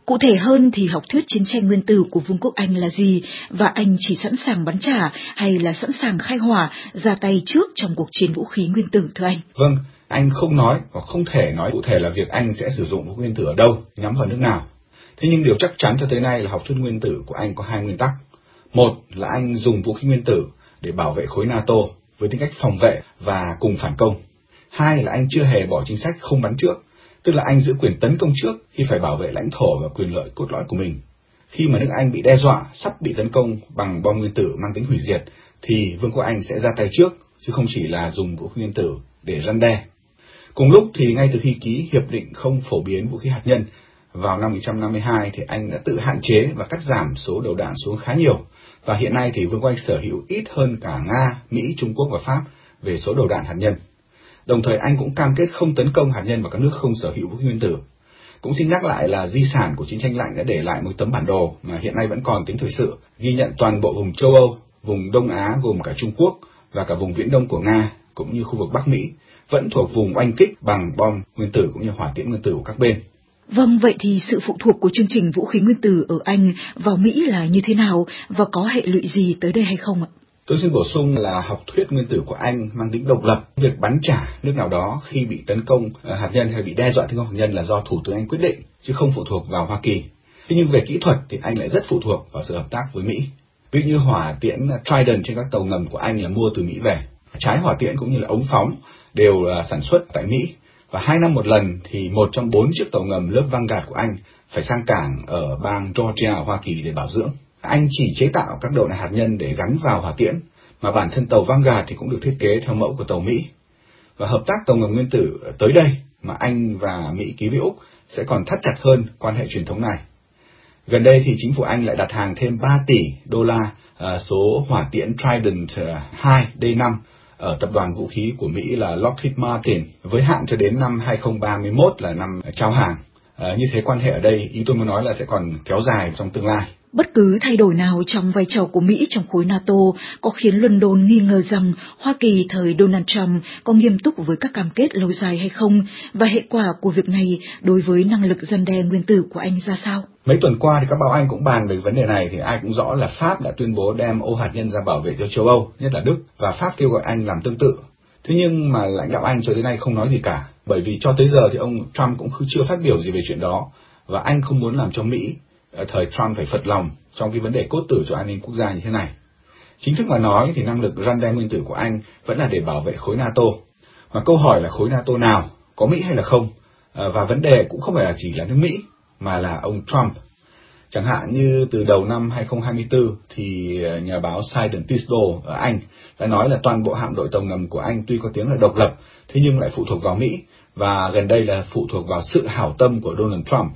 Cụ thể hơn thì học thuyết chiến tranh nguyên tử của Vương quốc Anh là gì, và anh chỉ sẵn sàng bắn trả hay là sẵn sàng khai hỏa, ra tay trước trong cuộc chiến vũ khí nguyên tử, thưa anh? Vâng, anh không nói hoặc không thể nói cụ thể là việc anh sẽ sử dụng vũ khí nguyên tử ở đâu, nhắm vào nước nào. Thế nhưng điều chắc chắn cho tới nay là học thuyết nguyên tử của anh có hai nguyên tắc. Một là anh dùng vũ khí nguyên tử để bảo vệ khối NATO với tính cách phòng vệ và cùng phản công. Hai là anh chưa hề bỏ chính sách không bắn trước, tức là anh giữ quyền tấn công trước khi phải bảo vệ lãnh thổ và quyền lợi cốt lõi của mình. Khi mà nước Anh bị đe dọa, sắp bị tấn công bằng bom nguyên tử mang tính hủy diệt, thì Vương quốc Anh sẽ ra tay trước, chứ không chỉ là dùng vũ khí nguyên tử để răn đe. Cùng lúc thì ngay từ khi ký Hiệp định không phổ biến vũ khí hạt nhân vào năm 1952 thì anh đã tự hạn chế và cắt giảm số đầu đạn xuống khá nhiều. Và hiện nay thì Vương quốc Anh sở hữu ít hơn cả Nga, Mỹ, Trung Quốc và Pháp về số đầu đạn hạt nhân. Đồng thời anh cũng cam kết không tấn công hạt nhân vào các nước không sở hữu vũ khí nguyên tử. Cũng xin nhắc lại là di sản của chiến tranh lạnh đã để lại một tấm bản đồ mà hiện nay vẫn còn tính thời sự, ghi nhận toàn bộ vùng châu Âu, vùng Đông Á gồm cả Trung Quốc và cả vùng Viễn Đông của Nga, cũng như khu vực Bắc Mỹ, vẫn thuộc vùng oanh kích bằng bom nguyên tử cũng như hỏa tiễn nguyên tử của các bên. Vâng, vậy thì sự phụ thuộc của chương trình vũ khí nguyên tử ở Anh vào Mỹ là như thế nào và có hệ lụy gì tới đây hay không ạ? Tôi xin bổ sung là học thuyết nguyên tử của Anh mang tính độc lập. Việc bắn trả nước nào đó khi bị tấn công hạt nhân hay bị đe dọa tấn công hạt nhân là do Thủ tướng Anh quyết định, chứ không phụ thuộc vào Hoa Kỳ. Thế nhưng về kỹ thuật thì Anh lại rất phụ thuộc vào sự hợp tác với Mỹ. Ví dụ như hỏa tiễn Trident trên các tàu ngầm của Anh là mua từ Mỹ về. Trái hỏa tiễn cũng như là ống phóng đều là sản xuất tại Mỹ. Và 2 năm một lần thì 1 trong 4 chiếc tàu ngầm lớp Vanguard của Anh phải sang cảng ở bang Georgia ở Hoa Kỳ để bảo dưỡng. Anh chỉ chế tạo các đầu đạn hạt nhân để gắn vào hỏa tiễn, mà bản thân tàu Vanguard thì cũng được thiết kế theo mẫu của tàu Mỹ. Và hợp tác tàu ngầm nguyên tử tới đây mà Anh và Mỹ ký với Úc sẽ còn thắt chặt hơn quan hệ truyền thống này. Gần đây thì chính phủ Anh lại đặt hàng thêm 3 tỷ đô la số hỏa tiễn Trident 2 D5 ở tập đoàn vũ khí của Mỹ là Lockheed Martin, với hạn cho đến năm 2031 là năm trao hàng. Như thế quan hệ ở đây, ý tôi muốn nói là sẽ còn kéo dài trong tương lai. Bất cứ thay đổi nào trong vai trò của Mỹ trong khối NATO có khiến London nghi ngờ rằng Hoa Kỳ thời Donald Trump có nghiêm túc với các cam kết lâu dài hay không, và hệ quả của việc này đối với năng lực răn đe nguyên tử của Anh ra sao? Mấy tuần qua thì các báo Anh cũng bàn về vấn đề này, thì ai cũng rõ là Pháp đã tuyên bố đem ô hạt nhân ra bảo vệ cho châu Âu, nhất là Đức, và Pháp kêu gọi Anh làm tương tự. Thế nhưng mà lãnh đạo Anh cho đến nay không nói gì cả, bởi vì cho tới giờ thì ông Trump cũng chưa phát biểu gì về chuyện đó, và Anh không muốn làm cho Mỹ thời Trump phải phật lòng trong cái vấn đề cốt tử cho an ninh quốc gia như thế này. Chính thức mà nói thì năng lực răn đe nguyên tử của Anh vẫn là để bảo vệ khối NATO. Mà câu hỏi là khối NATO nào, có Mỹ hay là không? Và vấn đề cũng không phải là chỉ là nước Mỹ, mà là ông Trump. Chẳng hạn như từ đầu năm 2024 thì nhà báo Sidon Tisdale ở Anh đã nói là toàn bộ hạm đội tàu ngầm của Anh tuy có tiếng là độc lập, thế nhưng lại phụ thuộc vào Mỹ, và gần đây là phụ thuộc vào sự hảo tâm của Donald Trump.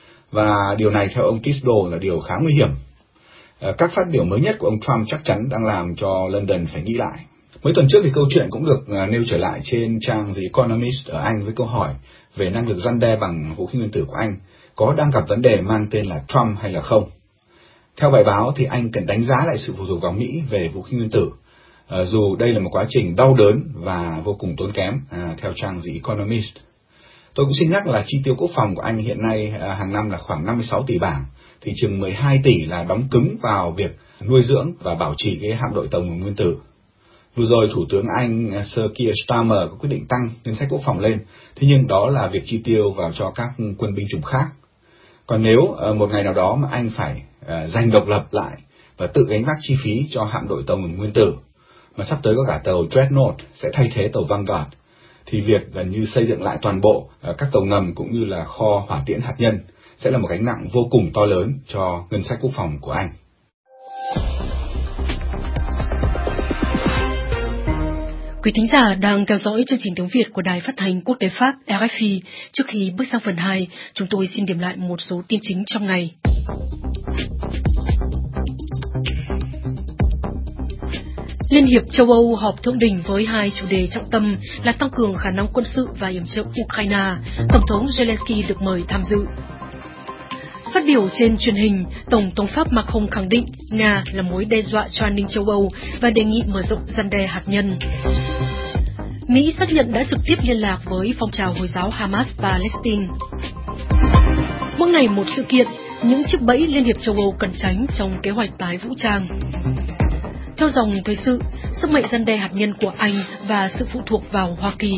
Và điều này theo ông Tisdale là điều khá nguy hiểm. Các phát biểu mới nhất của ông Trump chắc chắn đang làm cho London phải nghĩ lại. Mấy tuần trước thì câu chuyện cũng được nêu trở lại trên trang The Economist ở Anh với câu hỏi về năng lực răn đe bằng vũ khí nguyên tử của Anh có đang gặp vấn đề mang tên là Trump hay là không. Theo bài báo thì Anh cần đánh giá lại sự phụ thuộc vào Mỹ về vũ khí nguyên tử, dù đây là một quá trình đau đớn và vô cùng tốn kém, theo trang The Economist. Tôi cũng xin nhắc là chi tiêu quốc phòng của Anh hiện nay hàng năm là khoảng 56 tỷ bảng, thì chừng 12 tỷ là đóng cứng vào việc nuôi dưỡng và bảo trì cái hạm đội tàu ngầm nguyên tử. Vừa rồi Thủ tướng Anh Sir Keir Starmer có quyết định tăng ngân sách quốc phòng lên, thế nhưng đó là việc chi tiêu vào cho các quân binh chủng khác. Còn nếu một ngày nào đó mà Anh phải giành độc lập lại và tự gánh vác chi phí cho hạm đội tàu ngầm nguyên tử, mà sắp tới có cả tàu Dreadnought sẽ thay thế tàu Vanguard, thì việc gần như xây dựng lại toàn bộ các tàu ngầm cũng như là kho hỏa tiễn hạt nhân sẽ là một gánh nặng vô cùng to lớn cho ngân sách quốc phòng của Anh. Quý thính giả đang theo dõi chương trình tiếng Việt của Đài Phát thanh Quốc tế Pháp RFI. Trước khi bước sang phần 2, chúng tôi xin điểm lại một số tin chính trong ngày. Liên hiệp châu Âu họp thượng đỉnh với hai chủ đề trọng tâm là tăng cường khả năng quân sự và yểm trợ Ukraine. Tổng thống Zelensky được mời tham dự. Phát biểu trên truyền hình, Tổng thống Pháp Macron khẳng định Nga là mối đe dọa cho an ninh châu Âu và đề nghị mở rộng răn đe hạt nhân. Mỹ xác nhận đã trực tiếp liên lạc với phong trào Hồi giáo Hamas Palestine. Mỗi ngày một sự kiện, những chiếc bẫy Liên hiệp châu Âu cần tránh trong kế hoạch tái vũ trang. Theo dòng thời sự, sức mạnh răn đe hạt nhân của Anh và sự phụ thuộc vào Hoa Kỳ.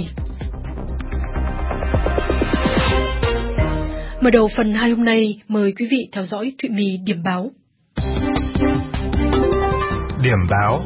Mở đầu phần 2 hôm nay, mời quý vị theo dõi Thụy My điểm báo. Điểm báo.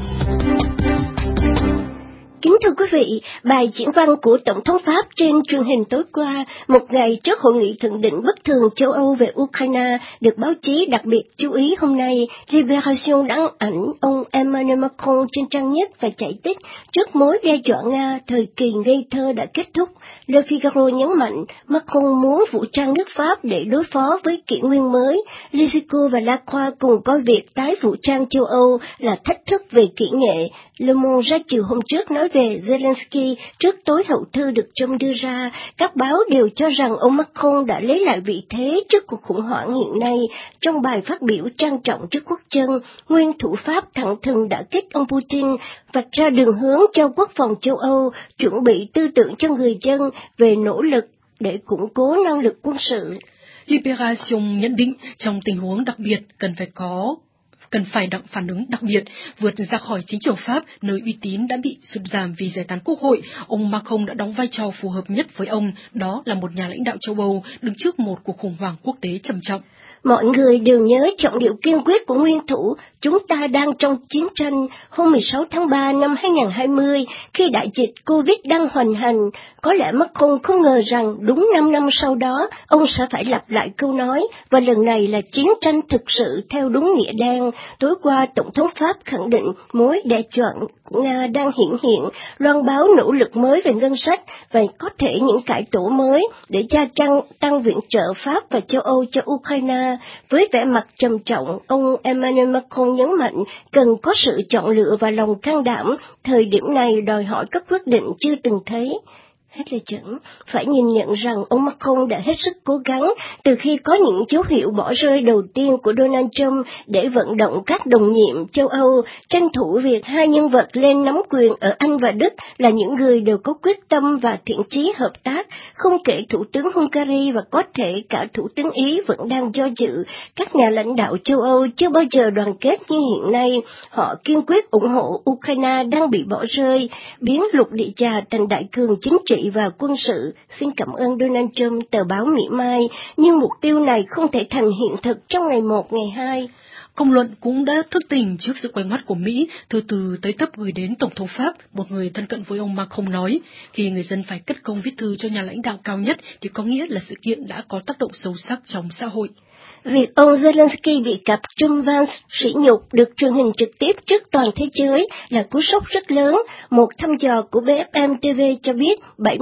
Kính thưa quý vị, bài diễn văn của Tổng thống Pháp trên truyền hình tối qua, một ngày trước hội nghị thượng đỉnh bất thường châu Âu về Ukraine, được báo chí đặc biệt chú ý hôm nay. Libération đăng ảnh ông Emmanuel Macron trên trang nhất và chạy tích trước mối đe dọa Nga, thời kỳ ngây thơ đã kết thúc. Le Figaro nhấn mạnh Macron muốn vũ trang nước Pháp để đối phó với kỷ nguyên mới. Lisico và Lacroix cùng coi việc tái vũ trang châu Âu là thách thức về kỹ nghệ. Le Monde ra chiều hôm trước nói về Zelensky trước tối hậu thư được Trump đưa ra. Các báo đều cho rằng ông Macron đã lấy lại vị thế trước cuộc khủng hoảng hiện nay. Trong bài phát biểu trang trọng trước quốc dân, nguyên thủ Pháp thẳng thừng đã kích ông Putin, vạch ra đường hướng cho quốc phòng châu Âu, chuẩn bị tư tưởng cho người dân về nỗ lực để củng cố năng lực quân sự. Libération nhận định trong tình huống đặc biệt cần phải phản ứng đặc biệt, vượt ra khỏi chính trường Pháp, nơi uy tín đã bị sụt giảm vì giải tán quốc hội. Ông Macron đã đóng vai trò phù hợp nhất với ông, đó là một nhà lãnh đạo châu Âu đứng trước một cuộc khủng hoảng quốc tế trầm trọng. Mọi người đều nhớ trọng điệu kiên quyết của nguyên thủ, chúng ta đang trong chiến tranh. Hôm 16 tháng 3 năm 2020, khi đại dịch Covid đang hoành hành, có lẽ Macron không ngờ rằng đúng 5 năm sau đó, ông sẽ phải lặp lại câu nói, và lần này là chiến tranh thực sự theo đúng nghĩa đen. Tối qua, Tổng thống Pháp khẳng định mối đe dọa của Nga đang hiện hiện, loan báo nỗ lực mới về ngân sách và có thể những cải tổ mới để gia tăng viện trợ Pháp và châu Âu cho Ukraine. Với vẻ mặt trầm trọng, ông Emmanuel Macron nhấn mạnh cần có sự chọn lựa và lòng can đảm, thời điểm này đòi hỏi các quyết định chưa từng thấy. Hết lời dẫn, phải nhìn nhận rằng ông Macron đã hết sức cố gắng từ khi có những dấu hiệu bỏ rơi đầu tiên của Donald Trump để vận động các đồng nhiệm châu Âu, tranh thủ việc hai nhân vật lên nắm quyền ở Anh và Đức là những người đều có quyết tâm và thiện chí hợp tác, không kể Thủ tướng Hungary và có thể cả Thủ tướng Ý vẫn đang do dự. Các nhà lãnh đạo châu Âu chưa bao giờ đoàn kết như hiện nay, họ kiên quyết ủng hộ Ukraine đang bị bỏ rơi, biến lục địa già thành đại cường chính trị và quân sự. Xin cảm ơn Donald Trump, tờ báo Mỹ Mai, nhưng mục tiêu này không thể thành hiện thực trong ngày 1, ngày 2. Công luận cũng đã thức tỉnh trước sự quay mắt của Mỹ, thư từ tới tấp gửi đến Tổng thống Pháp, một người thân cận với ông Macron nói, khi người dân phải cất công viết thư cho nhà lãnh đạo cao nhất thì có nghĩa là sự kiện đã có tác động sâu sắc trong xã hội. Việc ông Zelensky bị cặp Trump-Vance sỉ nhục được truyền hình trực tiếp trước toàn thế giới là cú sốc rất lớn. Một thăm dò của BFM TV cho biết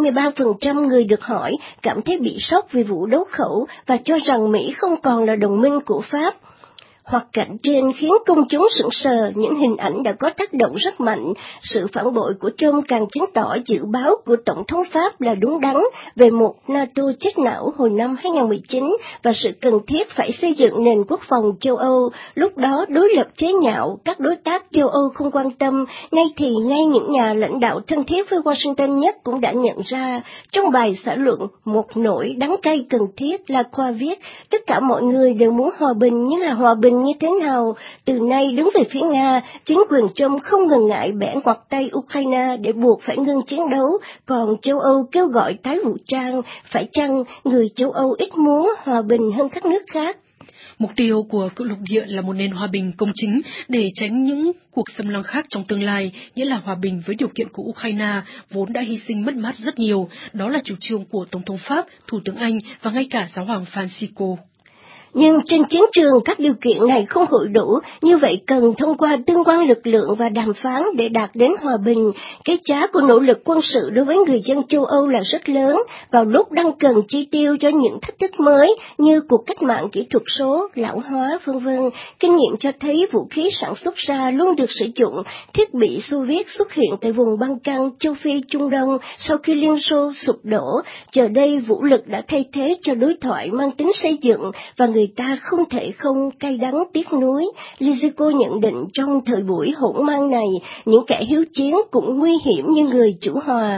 73% người được hỏi cảm thấy bị sốc vì vụ đấu khẩu và cho rằng Mỹ không còn là đồng minh của Pháp. Hoặc cảnh trên khiến công chúng sững sờ, những hình ảnh đã có tác động rất mạnh. Sự phản bội của Trump càng chứng tỏ dự báo của Tổng thống Pháp là đúng đắn về một NATO chết não hồi năm 2019 và sự cần thiết phải xây dựng nền quốc phòng châu Âu. Lúc đó đối lập chế nhạo, các đối tác châu Âu không quan tâm, ngay những nhà lãnh đạo thân thiết với Washington nhất cũng đã nhận ra. Trong bài xã luận, một nỗi đắng cay cần thiết, Lacroix viết, tất cả mọi người đều muốn hòa bình, nhưng là hòa bình như thế nào? Từ nay đứng về phía Nga, chính quyền Trump không ngần ngại bẻ ngoặt tay Ukraine để buộc phải ngưng chiến đấu, còn châu Âu kêu gọi tái vũ trang. Phải chăng người châu Âu ít muốn hòa bình hơn các nước khác? Mục tiêu của cựu lục địa là một nền hòa bình công chính để tránh những cuộc xâm lăng khác trong tương lai, nghĩa là hòa bình với điều kiện của Ukraine, vốn đã hy sinh mất mát rất nhiều. Đó là chủ trương của Tổng thống Pháp, Thủ tướng Anh và ngay cả Giáo hoàng Francisco. Nhưng trên chiến trường các điều kiện này không hội đủ, như vậy cần thông qua tương quan lực lượng và đàm phán để đạt đến hòa bình. Cái giá của nỗ lực quân sự đối với người dân châu Âu là rất lớn, vào lúc đang cần chi tiêu cho những thách thức mới như cuộc cách mạng kỹ thuật số, lão hóa, v.v. Kinh nghiệm cho thấy vũ khí sản xuất ra luôn được sử dụng. Thiết bị Xô Viết xuất hiện tại vùng Balkan, châu Phi, Trung Đông sau khi Liên Xô sụp đổ. Giờ đây vũ lực đã thay thế cho đối thoại mang tính xây dựng và người ta không thể không cay đắng tiếc nuối. Lisico nhận định trong thời buổi hỗn mang này, những kẻ hiếu chiến cũng nguy hiểm như người chủ hòa.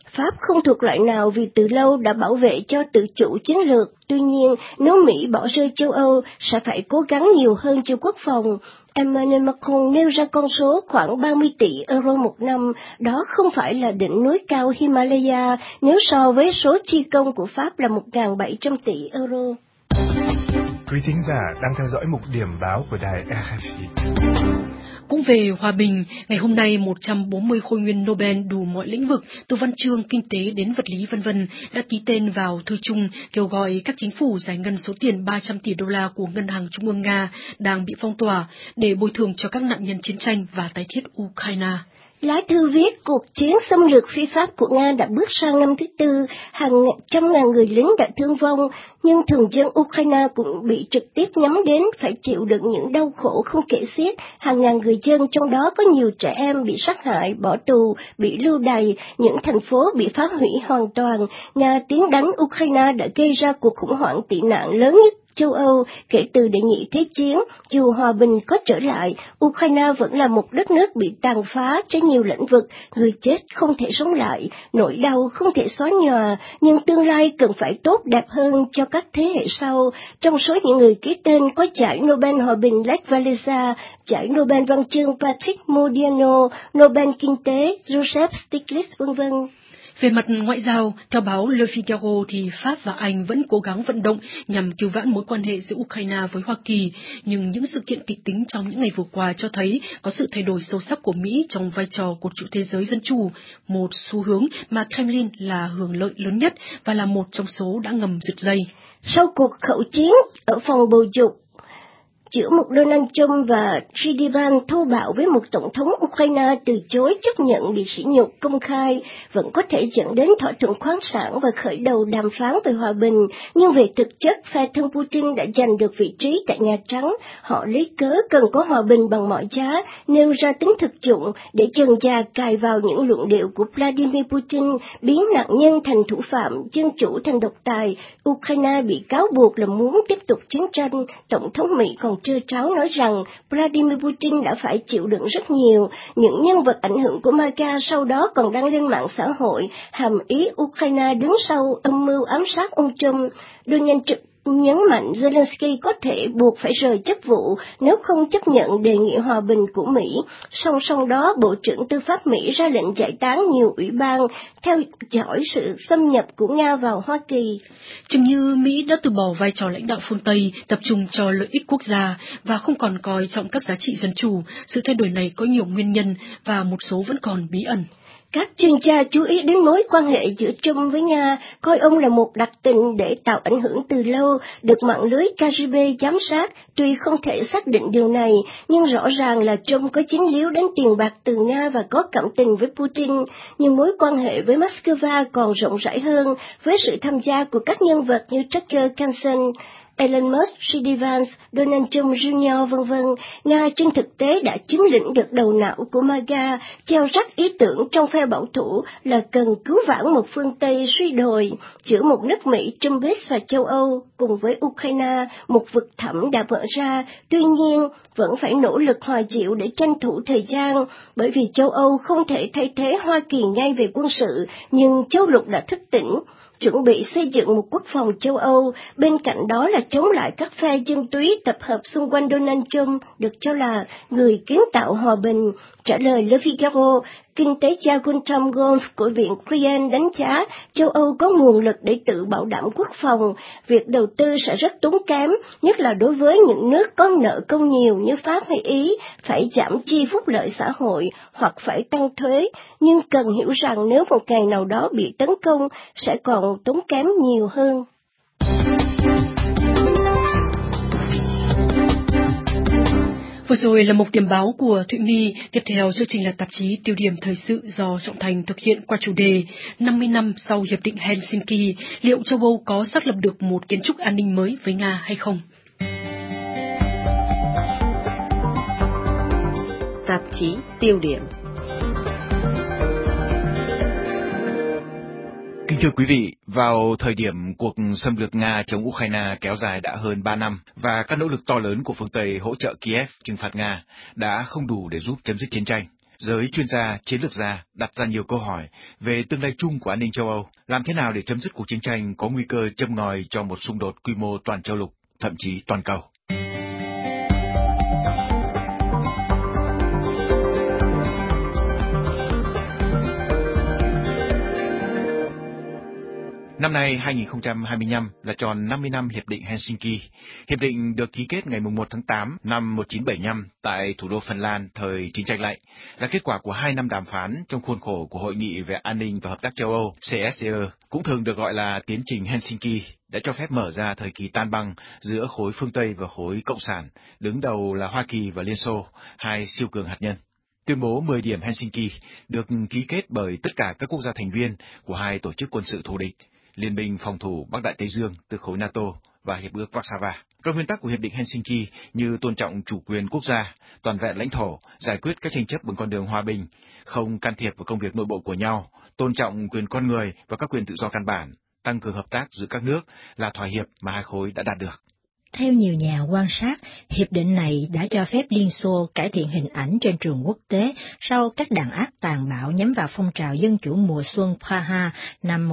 Pháp không thuộc loại nào vì từ lâu đã bảo vệ cho tự chủ chiến lược. Tuy nhiên, nếu Mỹ bỏ rơi châu Âu, sẽ phải cố gắng nhiều hơn cho quốc phòng. Emmanuel Macron nêu ra con số khoảng 30 tỷ euro một năm, đó không phải là đỉnh núi cao Himalaya nếu so với số chi công của Pháp là 1.700 tỷ euro. Quý thính giả đang theo dõi mục điểm báo của đài RFI. Cũng về hòa bình, ngày hôm nay 140 khôi nguyên Nobel đủ mọi lĩnh vực, từ văn chương, kinh tế đến vật lý v.v. đã ký tên vào thư chung kêu gọi các chính phủ giải ngân số tiền 300 tỷ đô la của Ngân hàng Trung ương Nga đang bị phong tỏa để bồi thường cho các nạn nhân chiến tranh và tái thiết Ukraine. Lá thư viết cuộc chiến xâm lược phi pháp của Nga đã bước sang năm thứ tư, hàng trăm ngàn người lính đã thương vong, nhưng thường dân Ukraine cũng bị trực tiếp nhắm đến, phải chịu đựng những đau khổ không kể xiết. Hàng ngàn người dân, trong đó có nhiều trẻ em bị sát hại, bỏ tù, bị lưu đày, những thành phố bị phá hủy hoàn toàn. Nga tiến đánh Ukraine đã gây ra cuộc khủng hoảng tị nạn lớn nhất châu Âu kể từ đệ nhị thế chiến. Dù hòa bình có trở lại, Ukraine vẫn là một đất nước bị tàn phá trên nhiều lĩnh vực, người chết không thể sống lại, nỗi đau không thể xóa nhòa, nhưng tương lai cần phải tốt đẹp hơn cho các thế hệ sau. Trong số những người ký tên có giải Nobel Hòa bình Lech Walesa, giải Nobel Văn chương Patrick Modiano, Nobel Kinh tế Joseph Stiglitz v.v. Về mặt ngoại giao, theo báo Le Figaro thì Pháp và Anh vẫn cố gắng vận động nhằm cứu vãn mối quan hệ giữa Ukraine với Hoa Kỳ, nhưng những sự kiện kịch tính trong những ngày vừa qua cho thấy có sự thay đổi sâu sắc của Mỹ trong vai trò cột trụ thế giới dân chủ, một xu hướng mà Kremlin là hưởng lợi lớn nhất và là một trong số đã ngầm giật dây. Sau cuộc khẩu chiến ở phòng bầu dục giữa một Donald Trump và J.D. Vance thô bạo với một tổng thống Ukraine từ chối chấp nhận bị sỉ nhục công khai, vẫn có thể dẫn đến thỏa thuận khoáng sản và khởi đầu đàm phán về hòa bình, nhưng về thực chất, phe thân Putin đã giành được vị trí tại Nhà Trắng. Họ lấy cớ cần có hòa bình bằng mọi giá, nêu ra tính thực dụng để dần dà cài vào những luận điệu của Vladimir Putin, biến nạn nhân thành thủ phạm, dân chủ thành độc tài. Ukraine bị cáo buộc là muốn tiếp tục chiến tranh. Tổng thống Mỹ còn trơ tráo nói rằng Vladimir Putin đã phải chịu đựng rất nhiều. Những nhân vật ảnh hưởng của MAGA sau đó còn đăng lên mạng xã hội hàm ý Ukraine đứng sau âm mưu ám sát ông Trump. Donald Trump nhấn mạnh Zelensky có thể buộc phải rời chức vụ nếu không chấp nhận đề nghị hòa bình của Mỹ. Song song đó, Bộ trưởng Tư pháp Mỹ ra lệnh giải tán nhiều ủy ban theo dõi sự xâm nhập của Nga vào Hoa Kỳ. Chừng như Mỹ đã từ bỏ vai trò lãnh đạo phương Tây, tập trung cho lợi ích quốc gia và không còn coi trọng các giá trị dân chủ, sự thay đổi này có nhiều nguyên nhân và một số vẫn còn bí ẩn. Các chuyên gia chú ý đến mối quan hệ giữa Trump với Nga, coi ông là một đặc tình để tạo ảnh hưởng từ lâu, được mạng lưới KGB giám sát. Tuy không thể xác định điều này, nhưng rõ ràng là Trump có dính líu đến tiền bạc từ Nga và có cảm tình với Putin. Nhưng mối quan hệ với Moscow còn rộng rãi hơn, với sự tham gia của các nhân vật như Tucker Carlson, Elon Musk, J.D. Vance, Donald Trump Jr. v.v. Nga trên thực tế đã chiếm lĩnh được đầu não của MAGA, treo rắc ý tưởng trong phe bảo thủ là cần cứu vãn một phương Tây suy đồi. Giữa một nước Mỹ, Trumpist và châu Âu, cùng với Ukraine, một vực thẳm đã mở ra. Tuy nhiên, vẫn phải nỗ lực hòa dịu để tranh thủ thời gian, bởi vì châu Âu không thể thay thế Hoa Kỳ ngay về quân sự, nhưng châu lục đã thức tỉnh, chuẩn bị xây dựng một quốc phòng châu Âu, bên cạnh đó là chống lại các phe dân túy tập hợp xung quanh Donald Trump, được cho là người kiến tạo hòa bình. Trả lời Le Figaro, kinh tế gia Guntram Golf của Viện Crien đánh giá châu Âu có nguồn lực để tự bảo đảm quốc phòng. Việc đầu tư sẽ rất tốn kém, nhất là đối với những nước có nợ công nhiều như Pháp hay Ý, phải giảm chi phúc lợi xã hội hoặc phải tăng thuế. Nhưng cần hiểu rằng nếu một ngày nào đó bị tấn công, sẽ còn tốn kém nhiều hơn. Vừa rồi là một điểm báo của Thụy My, tiếp theo chương trình là tạp chí Tiêu điểm thời sự do Trọng Thành thực hiện qua chủ đề 50 năm sau Hiệp định Helsinki, liệu châu Âu có xác lập được một kiến trúc an ninh mới với Nga hay không? Tạp chí Tiêu điểm. Kính thưa quý vị, vào thời điểm cuộc xâm lược Nga chống Ukraine kéo dài đã hơn 3 năm và các nỗ lực to lớn của phương Tây hỗ trợ Kiev trừng phạt Nga đã không đủ để giúp chấm dứt chiến tranh, Giới chuyên gia, chiến lược gia đặt ra nhiều câu hỏi về tương lai chung của an ninh châu Âu, làm thế nào để chấm dứt cuộc chiến tranh có nguy cơ châm ngòi cho một xung đột quy mô toàn châu lục, thậm chí toàn cầu. Năm nay 2025 là tròn 50 năm Hiệp định Helsinki. Hiệp định được ký kết ngày 1 tháng 8 năm 1975 tại thủ đô Phần Lan thời chiến tranh lạnh, là kết quả của 2 năm đàm phán trong khuôn khổ của Hội nghị về an ninh và hợp tác châu Âu CSCE, cũng thường được gọi là tiến trình Helsinki, đã cho phép mở ra thời kỳ tan băng giữa khối phương Tây và khối Cộng sản, đứng đầu là Hoa Kỳ và Liên Xô, hai siêu cường hạt nhân. Tuyên bố 10 điểm Helsinki được ký kết bởi tất cả các quốc gia thành viên của hai tổ chức quân sự thù địch, Liên minh phòng thủ Bắc Đại Tây Dương từ khối NATO và Hiệp ước Warsaw. Các nguyên tắc của Hiệp định Helsinki như tôn trọng chủ quyền quốc gia, toàn vẹn lãnh thổ, giải quyết các tranh chấp bằng con đường hòa bình, không can thiệp vào công việc nội bộ của nhau, tôn trọng quyền con người và các quyền tự do căn bản, tăng cường hợp tác giữa các nước là thỏa hiệp mà hai khối đã đạt được. Theo nhiều nhà quan sát, hiệp định này đã cho phép Liên Xô cải thiện hình ảnh trên trường quốc tế sau các đàn áp tàn bạo nhắm vào phong trào dân chủ mùa xuân Praha năm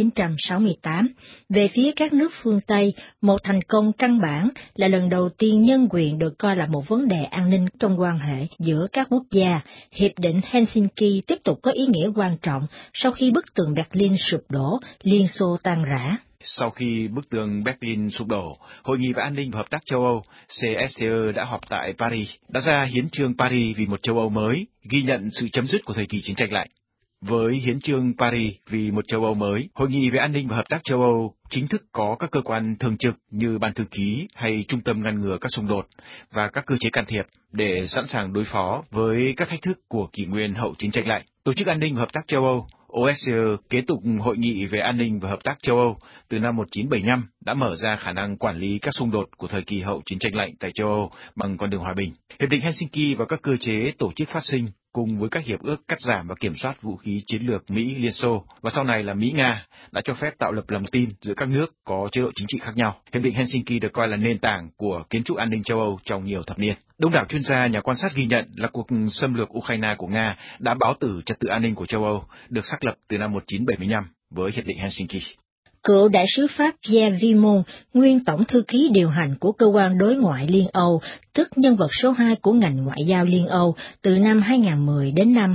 1968. Về phía các nước phương Tây, một thành công căn bản là lần đầu tiên nhân quyền được coi là một vấn đề an ninh trong quan hệ giữa các quốc gia. Hiệp định Helsinki tiếp tục có ý nghĩa quan trọng sau khi bức tường Berlin sụp đổ, Liên Xô tan rã. Sau khi bức tường Berlin sụp đổ, Hội nghị về an ninh và hợp tác châu Âu CSCE đã họp tại Paris, đặt ra hiến chương Paris vì một châu Âu mới, ghi nhận sự chấm dứt của thời kỳ chiến tranh lạnh. Với hiến chương Paris vì một châu Âu mới, Hội nghị về an ninh và hợp tác châu Âu chính thức có các cơ quan thường trực như Ban thư ký hay Trung tâm ngăn ngừa các xung đột và các cơ chế can thiệp để sẵn sàng đối phó với các thách thức của kỷ nguyên hậu chiến tranh lạnh. Tổ chức An ninh và Hợp tác châu Âu OSCE kế tục Hội nghị về an ninh và hợp tác châu Âu từ năm 1975 đã mở ra khả năng quản lý các xung đột của thời kỳ hậu chiến tranh lạnh tại châu Âu bằng con đường hòa bình. Hiệp định Helsinki và các cơ chế tổ chức phát sinh cùng với các hiệp ước cắt giảm và kiểm soát vũ khí chiến lược Mỹ-Liên Xô và sau này là Mỹ-Nga đã cho phép tạo lập lòng tin giữa các nước có chế độ chính trị khác nhau. Hiệp định Helsinki được coi là nền tảng của kiến trúc an ninh châu Âu trong nhiều thập niên. Đông đảo chuyên gia, nhà quan sát ghi nhận là cuộc xâm lược Ukraine của Nga đã báo tử trật tự an ninh của châu Âu, được xác lập từ năm 1975 với Hiệp định Helsinki. Cựu đại sứ Pháp Pierre Vimont, nguyên tổng thư ký điều hành của cơ quan đối ngoại Liên Âu, tức nhân vật số 2 của ngành ngoại giao Liên Âu từ năm 2010 đến năm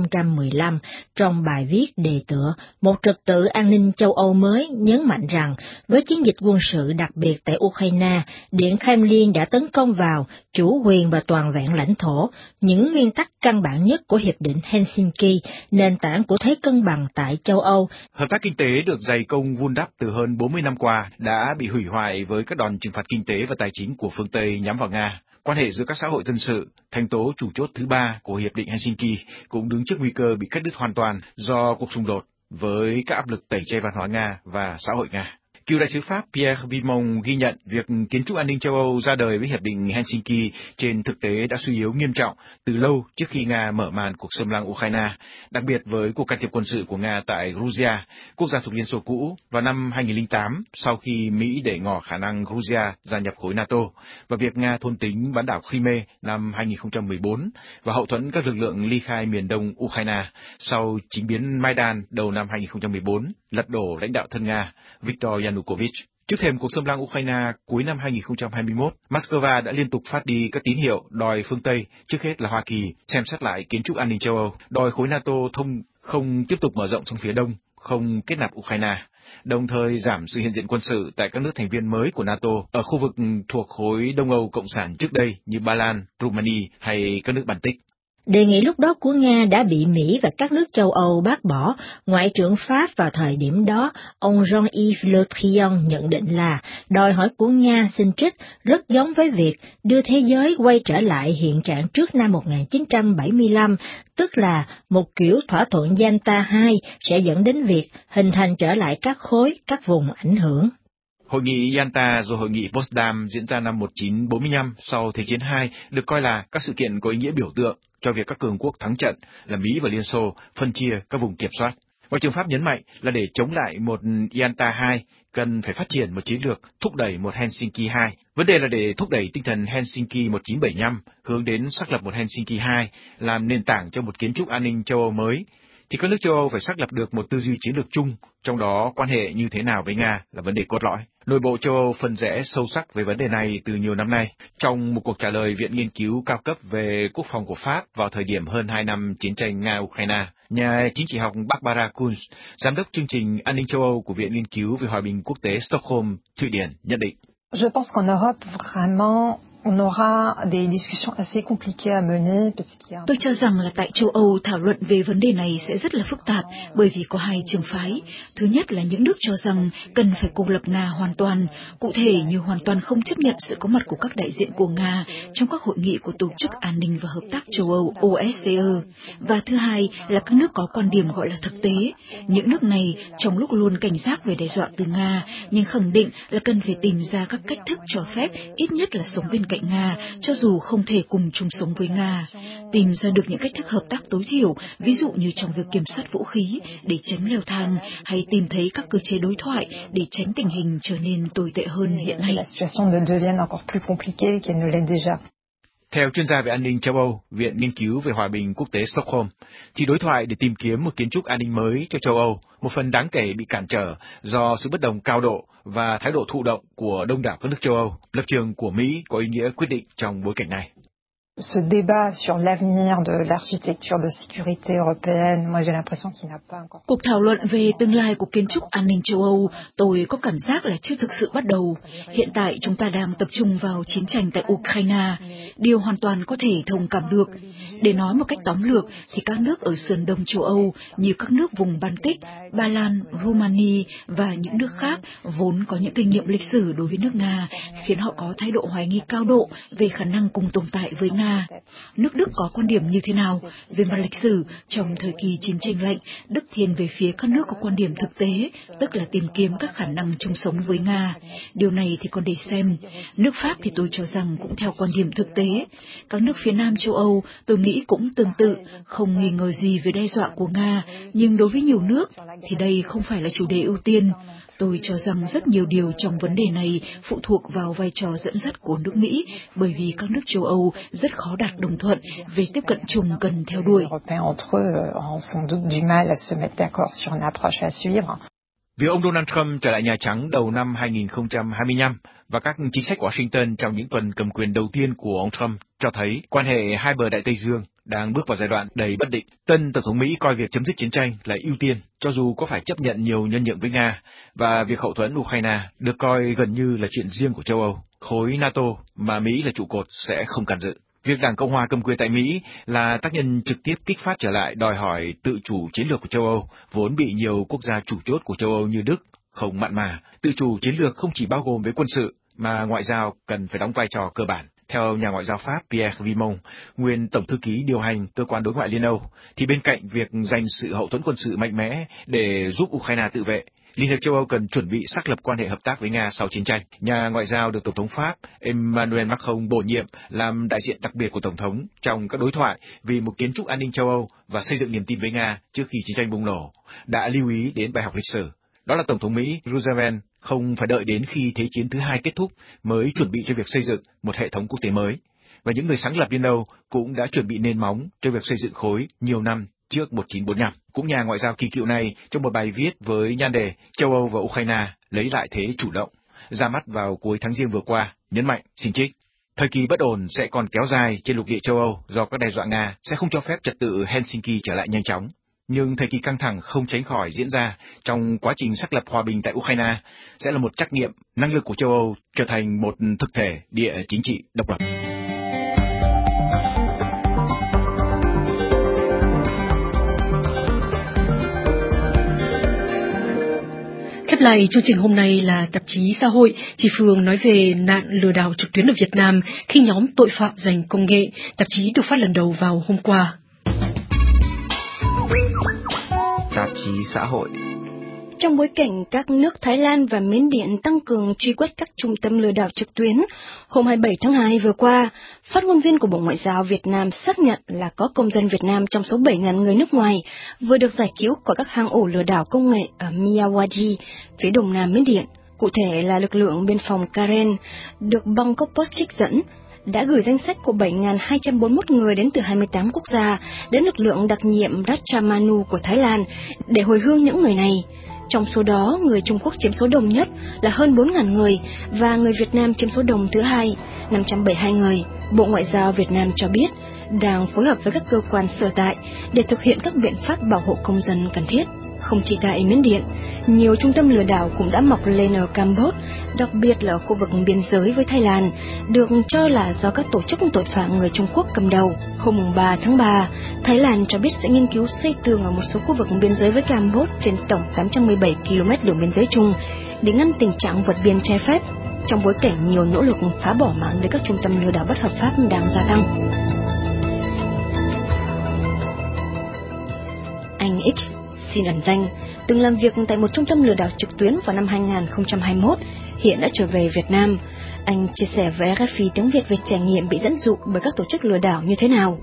2015, trong bài viết đề tựa Một trật tự an ninh châu Âu mới nhấn mạnh rằng, với chiến dịch quân sự đặc biệt tại Ukraine, Điện Kremlin đã tấn công vào chủ quyền và toàn vẹn lãnh thổ, những nguyên tắc căn bản nhất của Hiệp định Helsinki, nền tảng của thế cân bằng tại châu Âu. Hợp tác kinh tế được dày công vun đắp từ hơn 40 năm qua đã bị hủy hoại với các đòn trừng phạt kinh tế và tài chính của phương Tây nhắm vào Nga. Quan hệ giữa các xã hội dân sự, thành tố chủ chốt thứ 3 của Hiệp định Helsinki, cũng đứng trước nguy cơ bị cắt đứt hoàn toàn do cuộc xung đột với các áp lực tẩy chay văn hóa Nga và xã hội Nga. Cựu đại sứ Pháp Pierre Vimont ghi nhận việc kiến trúc an ninh châu Âu ra đời với Hiệp định Helsinki trên thực tế đã suy yếu nghiêm trọng từ lâu trước khi Nga mở màn cuộc xâm lăng Ukraine, đặc biệt với cuộc can thiệp quân sự của Nga tại Georgia, quốc gia thuộc Liên Xô cũ, vào năm 2008 sau khi Mỹ để ngỏ khả năng Georgia gia nhập khối NATO, và việc Nga thôn tính bán đảo Crimea năm 2014 và hậu thuẫn các lực lượng ly khai miền đông Ukraine sau chính biến Maidan đầu năm 2014, lật đổ lãnh đạo thân Nga Viktor Yanukovych. Trước thềm cuộc xâm lăng Ukraine cuối năm 2021, Moscow đã liên tục phát đi các tín hiệu đòi phương Tây, trước hết là Hoa Kỳ, xem xét lại kiến trúc an ninh châu Âu, đòi khối NATO không tiếp tục mở rộng sang phía đông, không kết nạp Ukraine, đồng thời giảm sự hiện diện quân sự tại các nước thành viên mới của NATO ở khu vực thuộc khối Đông Âu Cộng sản trước đây như Ba Lan, Romania hay các nước Baltic. Đề nghị lúc đó của Nga đã bị Mỹ và các nước châu Âu bác bỏ. Ngoại trưởng Pháp vào thời điểm đó, ông Jean-Yves Le Drian nhận định là đòi hỏi của Nga xin trích rất giống với việc đưa thế giới quay trở lại hiện trạng trước năm 1975, tức là một kiểu thỏa thuận Yalta II sẽ dẫn đến việc hình thành trở lại các khối, các vùng ảnh hưởng. Hội nghị Yalta rồi hội nghị Potsdam diễn ra năm 1945 sau Thế chiến II được coi là các sự kiện có ý nghĩa biểu tượng cho việc các cường quốc thắng trận là Mỹ và Liên Xô phân chia các vùng kiểm soát. Ngoại trưởng Pháp nhấn mạnh là để chống lại một Yalta 2, cần phải phát triển một chiến lược thúc đẩy một Helsinki 2. Vấn đề là để thúc đẩy tinh thần Helsinki 1975 hướng đến xác lập một Helsinki 2, làm nền tảng cho một kiến trúc an ninh châu Âu mới, thì các nước châu Âu phải xác lập được một tư duy chiến lược chung, trong đó quan hệ như thế nào với Nga là vấn đề cốt lõi. Nội bộ châu Âu phân rẽ sâu sắc về vấn đề này từ nhiều năm nay. Trong một cuộc trả lời Viện Nghiên cứu cao cấp về quốc phòng của Pháp vào thời điểm hơn 2 năm chiến tranh Nga-Ukraine, nhà chính trị học Barbara Kunz, giám đốc chương trình an ninh châu Âu của Viện Nghiên cứu về Hòa bình quốc tế Stockholm, Thụy Điển, nhận định. Je pense qu'en Europe, vraiment, on aura des discussions assez compliquées à mener. Tôi cho rằng là tại châu Âu thảo luận về vấn đề này sẽ rất là phức tạp bởi vì có hai trường phái. Thứ nhất là những nước cho rằng cần phải cô lập Nga hoàn toàn, cụ thể như hoàn toàn không chấp nhận sự có mặt của các đại diện của Nga trong các hội nghị của Tổ chức An ninh và Hợp tác châu Âu OSCE. Và thứ hai là các nước có quan điểm gọi là thực tế. Những nước này trong lúc luôn cảnh giác về đe dọa từ Nga, nhưng khẳng định là cần phải tìm ra các cách thức cho phép ít nhất là sống bên cạnh Nga, cho dù không thể cùng chung sống với Nga. Tìm ra được những cách thức hợp tác tối thiểu, ví dụ như trong việc kiểm soát vũ khí để tránh leo thang, hay tìm thấy các cơ chế đối thoại để tránh tình hình trở nên tồi tệ hơn hiện nay. Theo chuyên gia về an ninh châu Âu, Viện Nghiên cứu về Hòa bình quốc tế Stockholm, thì đối thoại để tìm kiếm một kiến trúc an ninh mới cho châu Âu, một phần đáng kể bị cản trở do sự bất đồng cao độ và thái độ thụ động của đông đảo các nước châu Âu. Lập trường của Mỹ có ý nghĩa quyết định trong bối cảnh này. Ce débat sur l'avenir de l'architecture de sécurité européenne, moi j'ai l'impression qu'il n'a pas encore. Cuộc thảo luận về tương lai của kiến trúc an ninh châu Âu, tôi có cảm giác là chưa thực sự bắt đầu. Hiện tại chúng ta đang tập trung vào chiến tranh tại Ukraine, điều hoàn toàn có thể thông cảm được. Để nói một cách tóm lược thì các nước ở sườn đông châu Âu như các nước vùng Baltic, Ba Lan, Romania và những nước khác vốn có những kinh nghiệm lịch sử đối với nước Nga, khiến họ có thái độ hoài nghi cao độ về khả năng cùng tồn tại với Nga. Nước Đức có quan điểm như thế nào? Về mặt lịch sử, trong thời kỳ chiến tranh lạnh, Đức thiên về phía các nước có quan điểm thực tế, tức là tìm kiếm các khả năng chung sống với Nga. Điều này thì còn để xem. Nước Pháp thì tôi cho rằng cũng theo quan điểm thực tế. Các nước phía Nam châu Âu tôi nghĩ cũng tương tự, không nghi ngờ gì về đe dọa của Nga, nhưng đối với nhiều nước thì đây không phải là chủ đề ưu tiên. Tôi cho rằng rất nhiều điều trong vấn đề này phụ thuộc vào vai trò dẫn dắt của nước Mỹ, bởi vì các nước châu Âu rất khó đạt đồng thuận về tiếp cận chung cần theo đuổi. Việc ông Donald Trump trở lại Nhà Trắng đầu năm 2025 và các chính sách của Washington trong những tuần cầm quyền đầu tiên của ông Trump cho thấy quan hệ hai bờ Đại Tây Dương đang bước vào giai đoạn đầy bất định. Tân Tổng thống Mỹ coi việc chấm dứt chiến tranh là ưu tiên, cho dù có phải chấp nhận nhiều nhân nhượng với Nga, và việc hậu thuẫn Ukraine được coi gần như là chuyện riêng của châu Âu. Khối NATO mà Mỹ là trụ cột sẽ không can dự. Việc Đảng Cộng hòa cầm quyền tại Mỹ là tác nhân trực tiếp kích phát trở lại đòi hỏi tự chủ chiến lược của châu Âu, vốn bị nhiều quốc gia chủ chốt của châu Âu như Đức không mặn mà. Tự chủ chiến lược không chỉ bao gồm với quân sự, mà ngoại giao cần phải đóng vai trò cơ bản. Theo nhà ngoại giao Pháp Pierre Vimon, nguyên tổng thư ký điều hành cơ quan đối ngoại Liên Âu, thì bên cạnh việc dành sự hậu thuẫn quân sự mạnh mẽ để giúp Ukraine tự vệ, Liên hiệp châu Âu cần chuẩn bị xác lập quan hệ hợp tác với Nga sau chiến tranh. Nhà ngoại giao được Tổng thống Pháp Emmanuel Macron bổ nhiệm làm đại diện đặc biệt của Tổng thống trong các đối thoại vì một kiến trúc an ninh châu Âu và xây dựng niềm tin với Nga trước khi chiến tranh bùng nổ, đã lưu ý đến bài học lịch sử. Đó là Tổng thống Mỹ Roosevelt không phải đợi đến khi Thế chiến thứ hai kết thúc mới chuẩn bị cho việc xây dựng một hệ thống quốc tế mới. Và những người sáng lập Liên Âu cũng đã chuẩn bị nền móng cho việc xây dựng khối nhiều năm trước 1945. Cũng nhà ngoại giao kỳ cựu này trong một bài viết với nhan đề Châu Âu và Ukraine lấy lại thế chủ động, ra mắt vào cuối tháng Giêng vừa qua, nhấn mạnh, xin trích: thời kỳ bất ổn sẽ còn kéo dài trên lục địa châu Âu do các đe dọa Nga sẽ không cho phép trật tự Helsinki trở lại nhanh chóng. Nhưng thời kỳ căng thẳng không tránh khỏi diễn ra trong quá trình xác lập hòa bình tại Ukraine sẽ là một trắc nghiệm năng lực của châu Âu trở thành một thực thể địa chính trị độc lập. Khép lại chương trình hôm nay là tạp chí Xã hội. Chị Phương nói về nạn lừa đảo trực tuyến ở Việt Nam khi nhóm tội phạm giành công nghệ. Tạp chí được phát lần đầu vào hôm qua. Tạp chí Xã hội. Trong bối cảnh các nước Thái Lan và Miến Điện tăng cường truy quét các trung tâm lừa đảo trực tuyến, hôm 27 tháng 2 vừa qua, phát ngôn viên của Bộ Ngoại giao Việt Nam xác nhận là có công dân Việt Nam trong số 7.000 người nước ngoài vừa được giải cứu khỏi các hang ổ lừa đảo công nghệ ở Myanmar, phía đông nam Miến Điện. Cụ thể là lực lượng biên phòng Karen, được Bangkok Post trích dẫn, đã gửi danh sách của 7.241 người đến từ 28 quốc gia đến lực lượng đặc nhiệm Ratchamanu của Thái Lan để hồi hương những người này. Trong số đó, người Trung Quốc chiếm số đông nhất là hơn 4.000 người và người Việt Nam chiếm số đông thứ hai, 572 người. Bộ Ngoại giao Việt Nam cho biết đang phối hợp với các cơ quan sở tại để thực hiện các biện pháp bảo hộ công dân cần thiết. Không chỉ tại Miến Điện, nhiều trung tâm lừa đảo cũng đã mọc lên ở Campuchia, đặc biệt là ở khu vực biên giới với Thái Lan, được cho là do các tổ chức tội phạm người Trung Quốc cầm đầu. Hôm 3 tháng 3, Thái Lan cho biết sẽ nghiên cứu xây tường ở một số khu vực biên giới với Campuchia trên tổng 817 km đường biên giới chung để ngăn tình trạng vượt biên trái phép, trong bối cảnh nhiều nỗ lực phá bỏ mạng lưới các trung tâm lừa đảo bất hợp pháp đang gia tăng. Anh X, xin ẩn danh, từng làm việc tại một trung tâm lừa đảo trực tuyến vào năm 2021, hiện đã trở về Việt Nam. Anh chia sẻ với RFI tiếng Việt về trải nghiệm bị dẫn dụ bởi các tổ chức lừa đảo như thế nào.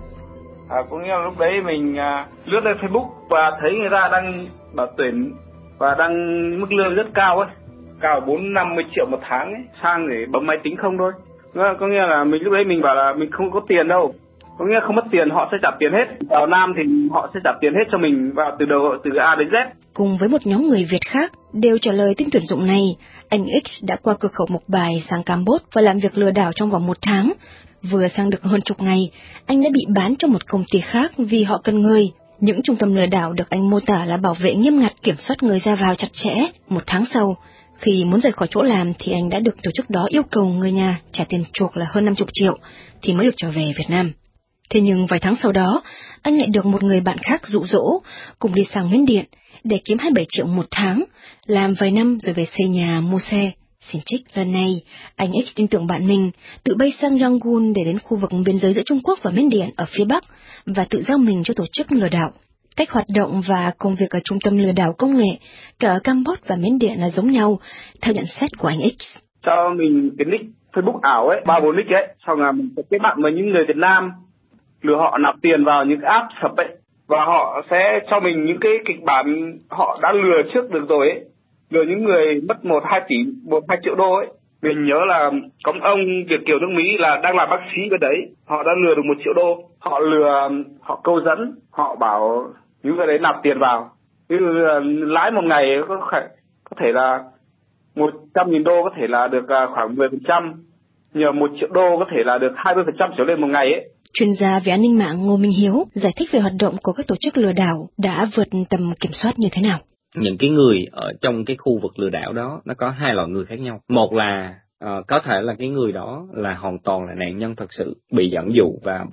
Có nghĩa là lúc đấy mình lướt lên Facebook và thấy người ta đang bảo tuyển và đang mức lương rất cao ấy, cao 4-50 triệu một tháng ấy, sang để bấm máy tính không thôi. Có nghĩa là mình lúc đấy mình bảo là mình không có tiền đâu. Có nghĩa không mất tiền, họ sẽ trả tiền hết. Vào Nam thì họ sẽ trả tiền hết cho mình vào từ A đến Z. Cùng với một nhóm người Việt khác đều trả lời tin tuyển dụng này, anh X đã qua cửa khẩu Mộc Bài sang Campuchia và làm việc lừa đảo trong vòng 1 tháng. Vừa sang được hơn chục ngày, anh đã bị bán cho một công ty khác vì họ cần người. Những trung tâm lừa đảo được anh mô tả là bảo vệ nghiêm ngặt, kiểm soát người ra vào chặt chẽ. 1 tháng sau, khi muốn rời khỏi chỗ làm thì anh đã được tổ chức đó yêu cầu người nhà trả tiền chuộc là hơn 50 triệu thì mới được trở về Việt Nam. Thế nhưng vài tháng sau đó, anh lại được một người bạn khác dụ dỗ cùng đi sang Miến Điện để kiếm 27 triệu một tháng, làm vài năm rồi về xây nhà, mua xe. Xin trích, lần này, anh X tin tưởng bạn mình, tự bay sang Yangon để đến khu vực biên giới giữa Trung Quốc và Miến Điện ở phía Bắc và tự giao mình cho tổ chức lừa đảo. Cách hoạt động và công việc ở trung tâm lừa đảo công nghệ cả ở Campuchia và Miến Điện là giống nhau, theo nhận xét của anh X. Cho mình cái nick Facebook ảo ấy, 3-4 nick ấy, xong là mình sẽ kết bạn với những người Việt Nam, lừa họ nạp tiền vào những app sập ấy, và họ sẽ cho mình những cái kịch bản họ đã lừa trước được rồi ấy, lừa những người mất 1-2 triệu đô ấy. Mình nhớ là có một ông Việt kiều nước Mỹ là đang làm bác sĩ bên đấy, họ đã lừa được 1 triệu đô, họ lừa, họ câu dẫn, họ bảo những người đấy nạp tiền vào, ví dụ là lãi một ngày có thể là 100.000 đô có thể là được khoảng 10%, nhờ 1 triệu đô có thể là được 20% trở lên một ngày ấy. Chuyên gia về an ninh mạng Ngô Minh Hiếu giải thích về hoạt động của các tổ chức lừa đảo đã vượt tầm kiểm soát như thế nào. Những cái người ở trong cái khu vực lừa đảo đó nó có 2 loại người khác nhau. Một là có thể là cái người đó là hoàn toàn là nạn nhân thật sự bị dẫn dụ và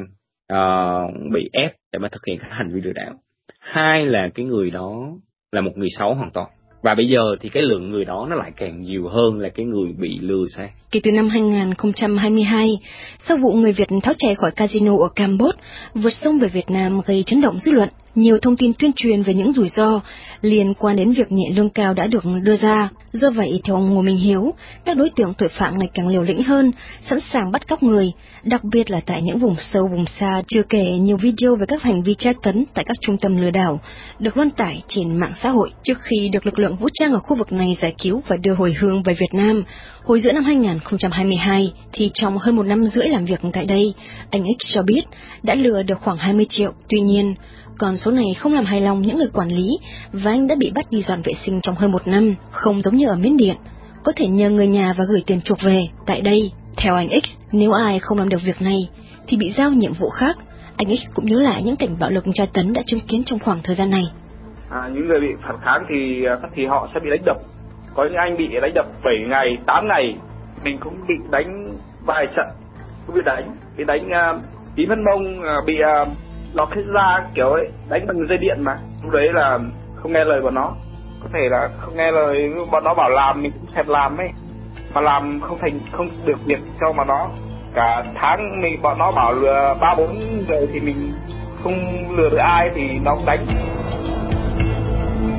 bị ép để mà thực hiện các hành vi lừa đảo. 2 là cái người đó là một người xấu hoàn toàn. Và bây giờ thì cái lượng người đó nó lại càng nhiều hơn là cái người bị lừa sang. Kể từ năm 2022, sau vụ người Việt tháo chạy khỏi casino ở Campuchia, vượt sông về Việt Nam gây chấn động dư luận, nhiều thông tin tuyên truyền về những rủi ro liên quan đến việc nhẹ lương cao đã được đưa ra. Do vậy, theo ông Ngô Minh Hiếu, các đối tượng tội phạm ngày càng liều lĩnh hơn, sẵn sàng bắt cóc người, đặc biệt là tại những vùng sâu vùng xa. Chưa kể nhiều video về các hành vi tra tấn tại các trung tâm lừa đảo được loan tải trên mạng xã hội. Trước khi được lực lượng vũ trang ở khu vực này giải cứu và đưa hồi hương về Việt Nam, hồi giữa năm 2022, thì trong hơn 1 năm rưỡi làm việc tại đây, anh X cho biết đã lừa được khoảng 20 triệu. Tuy nhiên, con số này không làm hài lòng những người quản lý và anh đã bị bắt đi dọn vệ sinh trong hơn 1 năm, không giống như ở Miến Điện, có thể nhờ người nhà và gửi tiền chuộc về. Tại đây, theo anh X, nếu ai không làm được việc này thì bị giao nhiệm vụ khác. Anh X cũng nhớ lại những cảnh bạo lực tra tấn đã chứng kiến trong khoảng thời gian này. Những người bị phản kháng thì họ sẽ bị đánh đập. Có những anh bị đánh đập 7 ngày, 8 ngày. Mình cũng bị đánh vài trận, cũng bị đánh tím phân mông, bị lọt hết da kiểu ấy, đánh bằng dây điện mà. Lúc đấy là không nghe lời bọn nó. Có thể là không nghe lời bọn nó bảo làm mình cũng sẽ làm ấy. Mà làm không được việc cho mà nó. Cả tháng bọn nó bảo lừa 3-4 người thì mình không lừa được ai thì nó cũng đánh.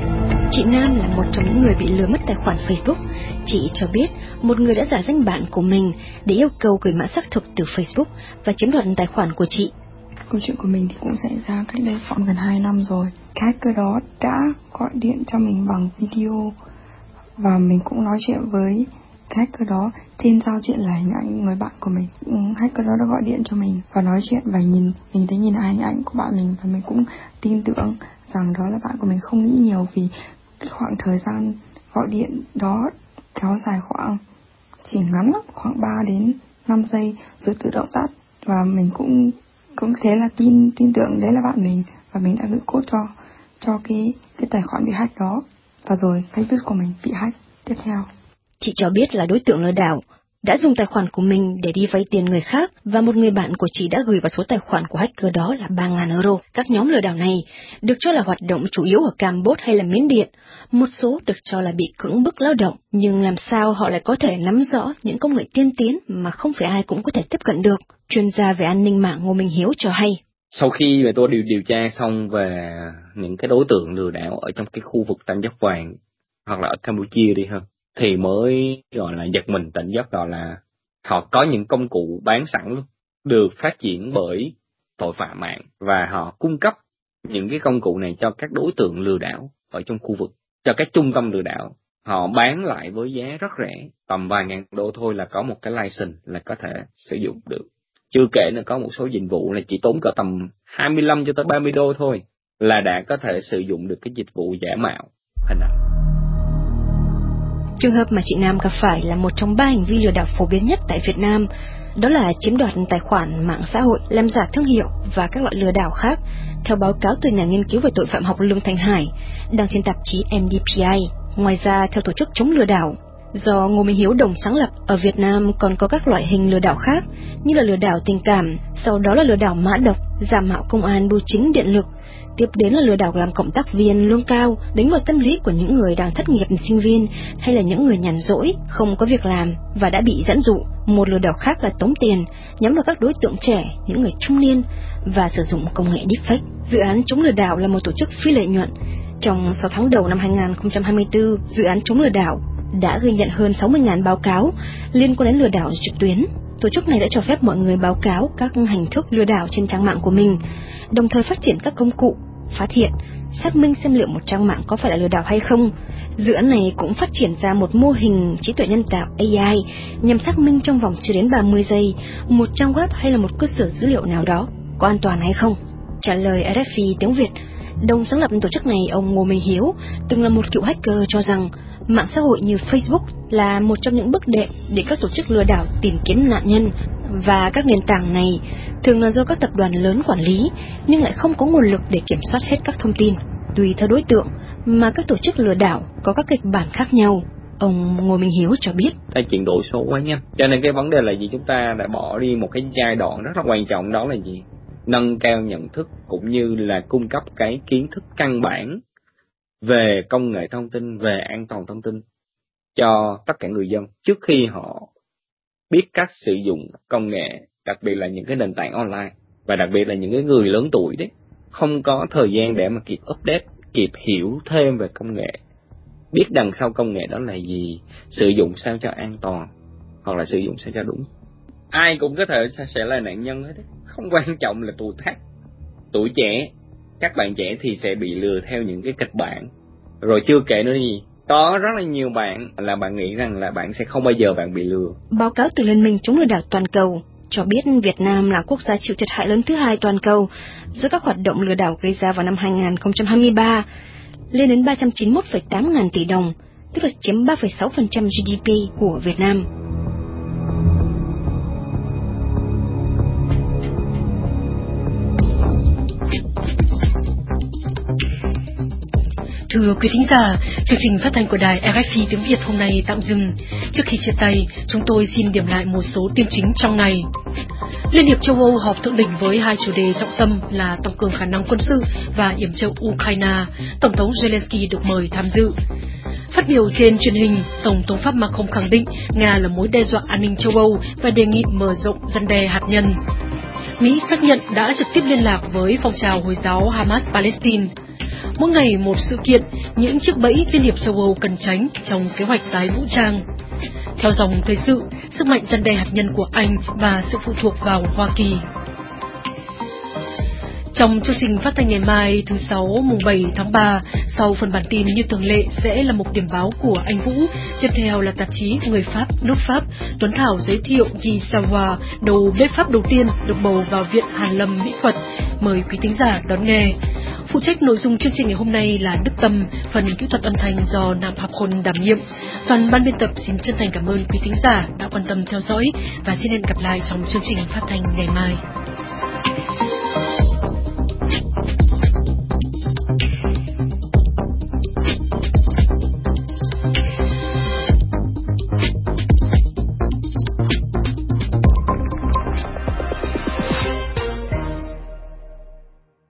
Chị Nam là một trong những người bị lừa mất tài khoản Facebook. Chị cho biết một người đã giả danh bạn của mình để yêu cầu gửi mã xác thực từ Facebook và chiếm đoạt tài khoản của chị. Câu chuyện của mình thì cũng xảy ra cách đây khoảng gần 2 năm rồi. Cái hacker đó đã gọi điện cho mình bằng video và mình cũng nói chuyện với cái hacker đó trên giao diện là hình ảnh người bạn của mình. Hacker đó đã gọi điện cho mình và nói chuyện và mình thấy nhìn hình ảnh của bạn mình và mình cũng tin tưởng rằng đó là bạn của mình. Không nghĩ nhiều vì cái khoảng thời gian gọi điện đó kéo dài khoảng chỉ ngắn lắm, khoảng 3 đến 5 giây rồi tự động tắt, và mình cũng thế là tin tưởng đấy là bạn mình và mình đã gửi code cho cái tài khoản bị hack đó, và rồi Facebook của mình bị hack tiếp theo. Chị cho biết là đối tượng lừa đảo đã dùng tài khoản của mình để đi vay tiền người khác, và một người bạn của chị đã gửi vào số tài khoản của hacker đó là 3.000 euro. Các nhóm lừa đảo này được cho là hoạt động chủ yếu ở Campuchia hay là Miến Điện, một số được cho là bị cưỡng bức lao động, nhưng làm sao họ lại có thể nắm rõ những công nghệ tiên tiến mà không phải ai cũng có thể tiếp cận được? Chuyên gia về an ninh mạng Ngô Minh Hiếu cho hay. Sau khi tôi điều tra xong về những cái đối tượng lừa đảo ở trong cái khu vực Tam Giác Vàng hoặc là ở Campuchia đi hơn, thì mới gọi là giật mình tỉnh giấc, đó là họ có những công cụ bán sẵn luôn, được phát triển bởi tội phạm mạng, và họ cung cấp những cái công cụ này cho các đối tượng lừa đảo ở trong khu vực, cho các trung tâm lừa đảo. Họ bán lại với giá rất rẻ, tầm vài ngàn đô thôi là có một cái license là có thể sử dụng được. Chưa kể là có một số dịch vụ là chỉ tốn cỡ tầm 25 cho tới 30 đô thôi là đã có thể sử dụng được cái dịch vụ giả mạo hình ảnh. Trường hợp mà chị Nam gặp phải là một trong 3 hành vi lừa đảo phổ biến nhất tại Việt Nam, đó là chiếm đoạt tài khoản mạng xã hội, làm giả thương hiệu và các loại lừa đảo khác, theo báo cáo từ nhà nghiên cứu về tội phạm học Lương Thanh Hải, đăng trên tạp chí MDPI. Ngoài ra, theo tổ chức chống lừa đảo do Ngô Minh Hiếu đồng sáng lập, ở Việt Nam còn có các loại hình lừa đảo khác như là lừa đảo tình cảm, sau đó là lừa đảo mã độc, giả mạo công an, bưu chính, điện lực, tiếp đến là lừa đảo làm cộng tác viên lương cao, đánh vào tâm lý của những người đang thất nghiệp, sinh viên hay là những người nhàn rỗi, không có việc làm và đã bị dẫn dụ. Một lừa đảo khác là tống tiền, nhắm vào các đối tượng trẻ, những người trung niên và sử dụng công nghệ deepfake. Dự án chống lừa đảo là một tổ chức phi lợi nhuận. Trong 6 tháng đầu năm 2024, dự án chống lừa đảo đã ghi nhận hơn 60.000 báo cáo liên quan đến lừa đảo trực tuyến. Tổ chức này đã cho phép mọi người báo cáo các hình thức lừa đảo trên trang mạng của mình, đồng thời phát triển các công cụ phát hiện, xác minh xem liệu một trang mạng có phải là lừa đảo hay không. Dự án này cũng phát triển ra một mô hình trí tuệ nhân tạo AI nhằm xác minh trong vòng chưa đến 30 giây một trang web hay là một cơ sở dữ liệu nào đó có an toàn hay không. Trả lời RFI tiếng Việt, đồng sáng lập tổ chức này, ông Ngô Minh Hiếu, từng là một cựu hacker, cho rằng mạng xã hội như Facebook là một trong những bước đệm để các tổ chức lừa đảo tìm kiếm nạn nhân, và các nền tảng này thường là do các tập đoàn lớn quản lý nhưng lại không có nguồn lực để kiểm soát hết các thông tin. Tùy theo đối tượng mà các tổ chức lừa đảo có các kịch bản khác nhau. Ông Ngô Minh Hiếu cho biết, cái chuyển đổi số quá nhanh, cho nên cái vấn đề là gì, chúng ta đã bỏ đi một cái giai đoạn rất là quan trọng, đó là gì, nâng cao nhận thức cũng như là cung cấp cái kiến thức căn bản về công nghệ thông tin, về an toàn thông tin cho tất cả người dân trước khi họ biết cách sử dụng công nghệ, đặc biệt là những cái nền tảng online, và đặc biệt là những cái người lớn tuổi đấy, không có thời gian để mà kịp update, kịp hiểu thêm về công nghệ, biết đằng sau công nghệ đó là gì, sử dụng sao cho an toàn hoặc là sử dụng sao cho đúng. Ai cũng có thể sẽ là nạn nhân hết đấy, không quan trọng là tuổi tác, tuổi trẻ. Các bạn trẻ thì sẽ bị lừa theo những cái kịch bản, rồi chưa kể nữa gì, có rất là nhiều bạn là bạn nghĩ rằng là bạn sẽ không bao giờ bạn bị lừa. Báo cáo từ Liên minh chống lừa đảo toàn cầu cho biết Việt Nam là quốc gia chịu thiệt hại lớn thứ 2 toàn cầu do các hoạt động lừa đảo gây ra vào năm 2023, lên đến 391,8 ngàn tỷ đồng, tức là chiếm 3,6% GDP của Việt Nam. Thưa quý thính giả, chương trình phát thanh của đài RFI tiếng Việt hôm nay tạm dừng. Trước khi chia tay, chúng tôi xin điểm lại một số tin chính trong ngày. Liên hiệp châu Âu họp thượng đỉnh với 2 chủ đề trọng tâm là tăng cường khả năng quân sự và yểm trợ Ukraine. Tổng thống Zelensky được mời tham dự. Phát biểu trên truyền hình, Tổng thống Pháp Macron khẳng định Nga là mối đe dọa an ninh châu Âu và đề nghị mở rộng răn đe hạt nhân. Mỹ xác nhận đã trực tiếp liên lạc với phong trào Hồi giáo Hamas Palestine. Mỗi ngày một sự kiện, những chiếc bẫy Liên hiệp châu Âu cần tránh trong kế hoạch tái vũ trang. Theo dòng thời sự, sức mạnh răn đe hạt nhân của Anh và sự phụ thuộc vào Hoa Kỳ. Trong chương trình phát thanh ngày mai thứ Sáu mùng 7 tháng 3, sau phần bản tin như thường lệ sẽ là một điểm báo của anh Vũ, tiếp theo là tạp chí Người Pháp, nước Pháp. Tuấn Thảo giới thiệu Guy Savoy, đầu bếp Pháp đầu tiên được bầu vào Viện Hàn Lâm Mỹ thuật. Mời quý thính giả đón nghe. Phụ trách nội dung chương trình ngày hôm nay là Đức Tâm, phần kỹ thuật âm thanh do Nam Hạp Khôn đảm nhiệm. Toàn ban biên tập xin chân thành cảm ơn quý thính giả đã quan tâm theo dõi và xin hẹn gặp lại trong chương trình phát thanh ngày mai.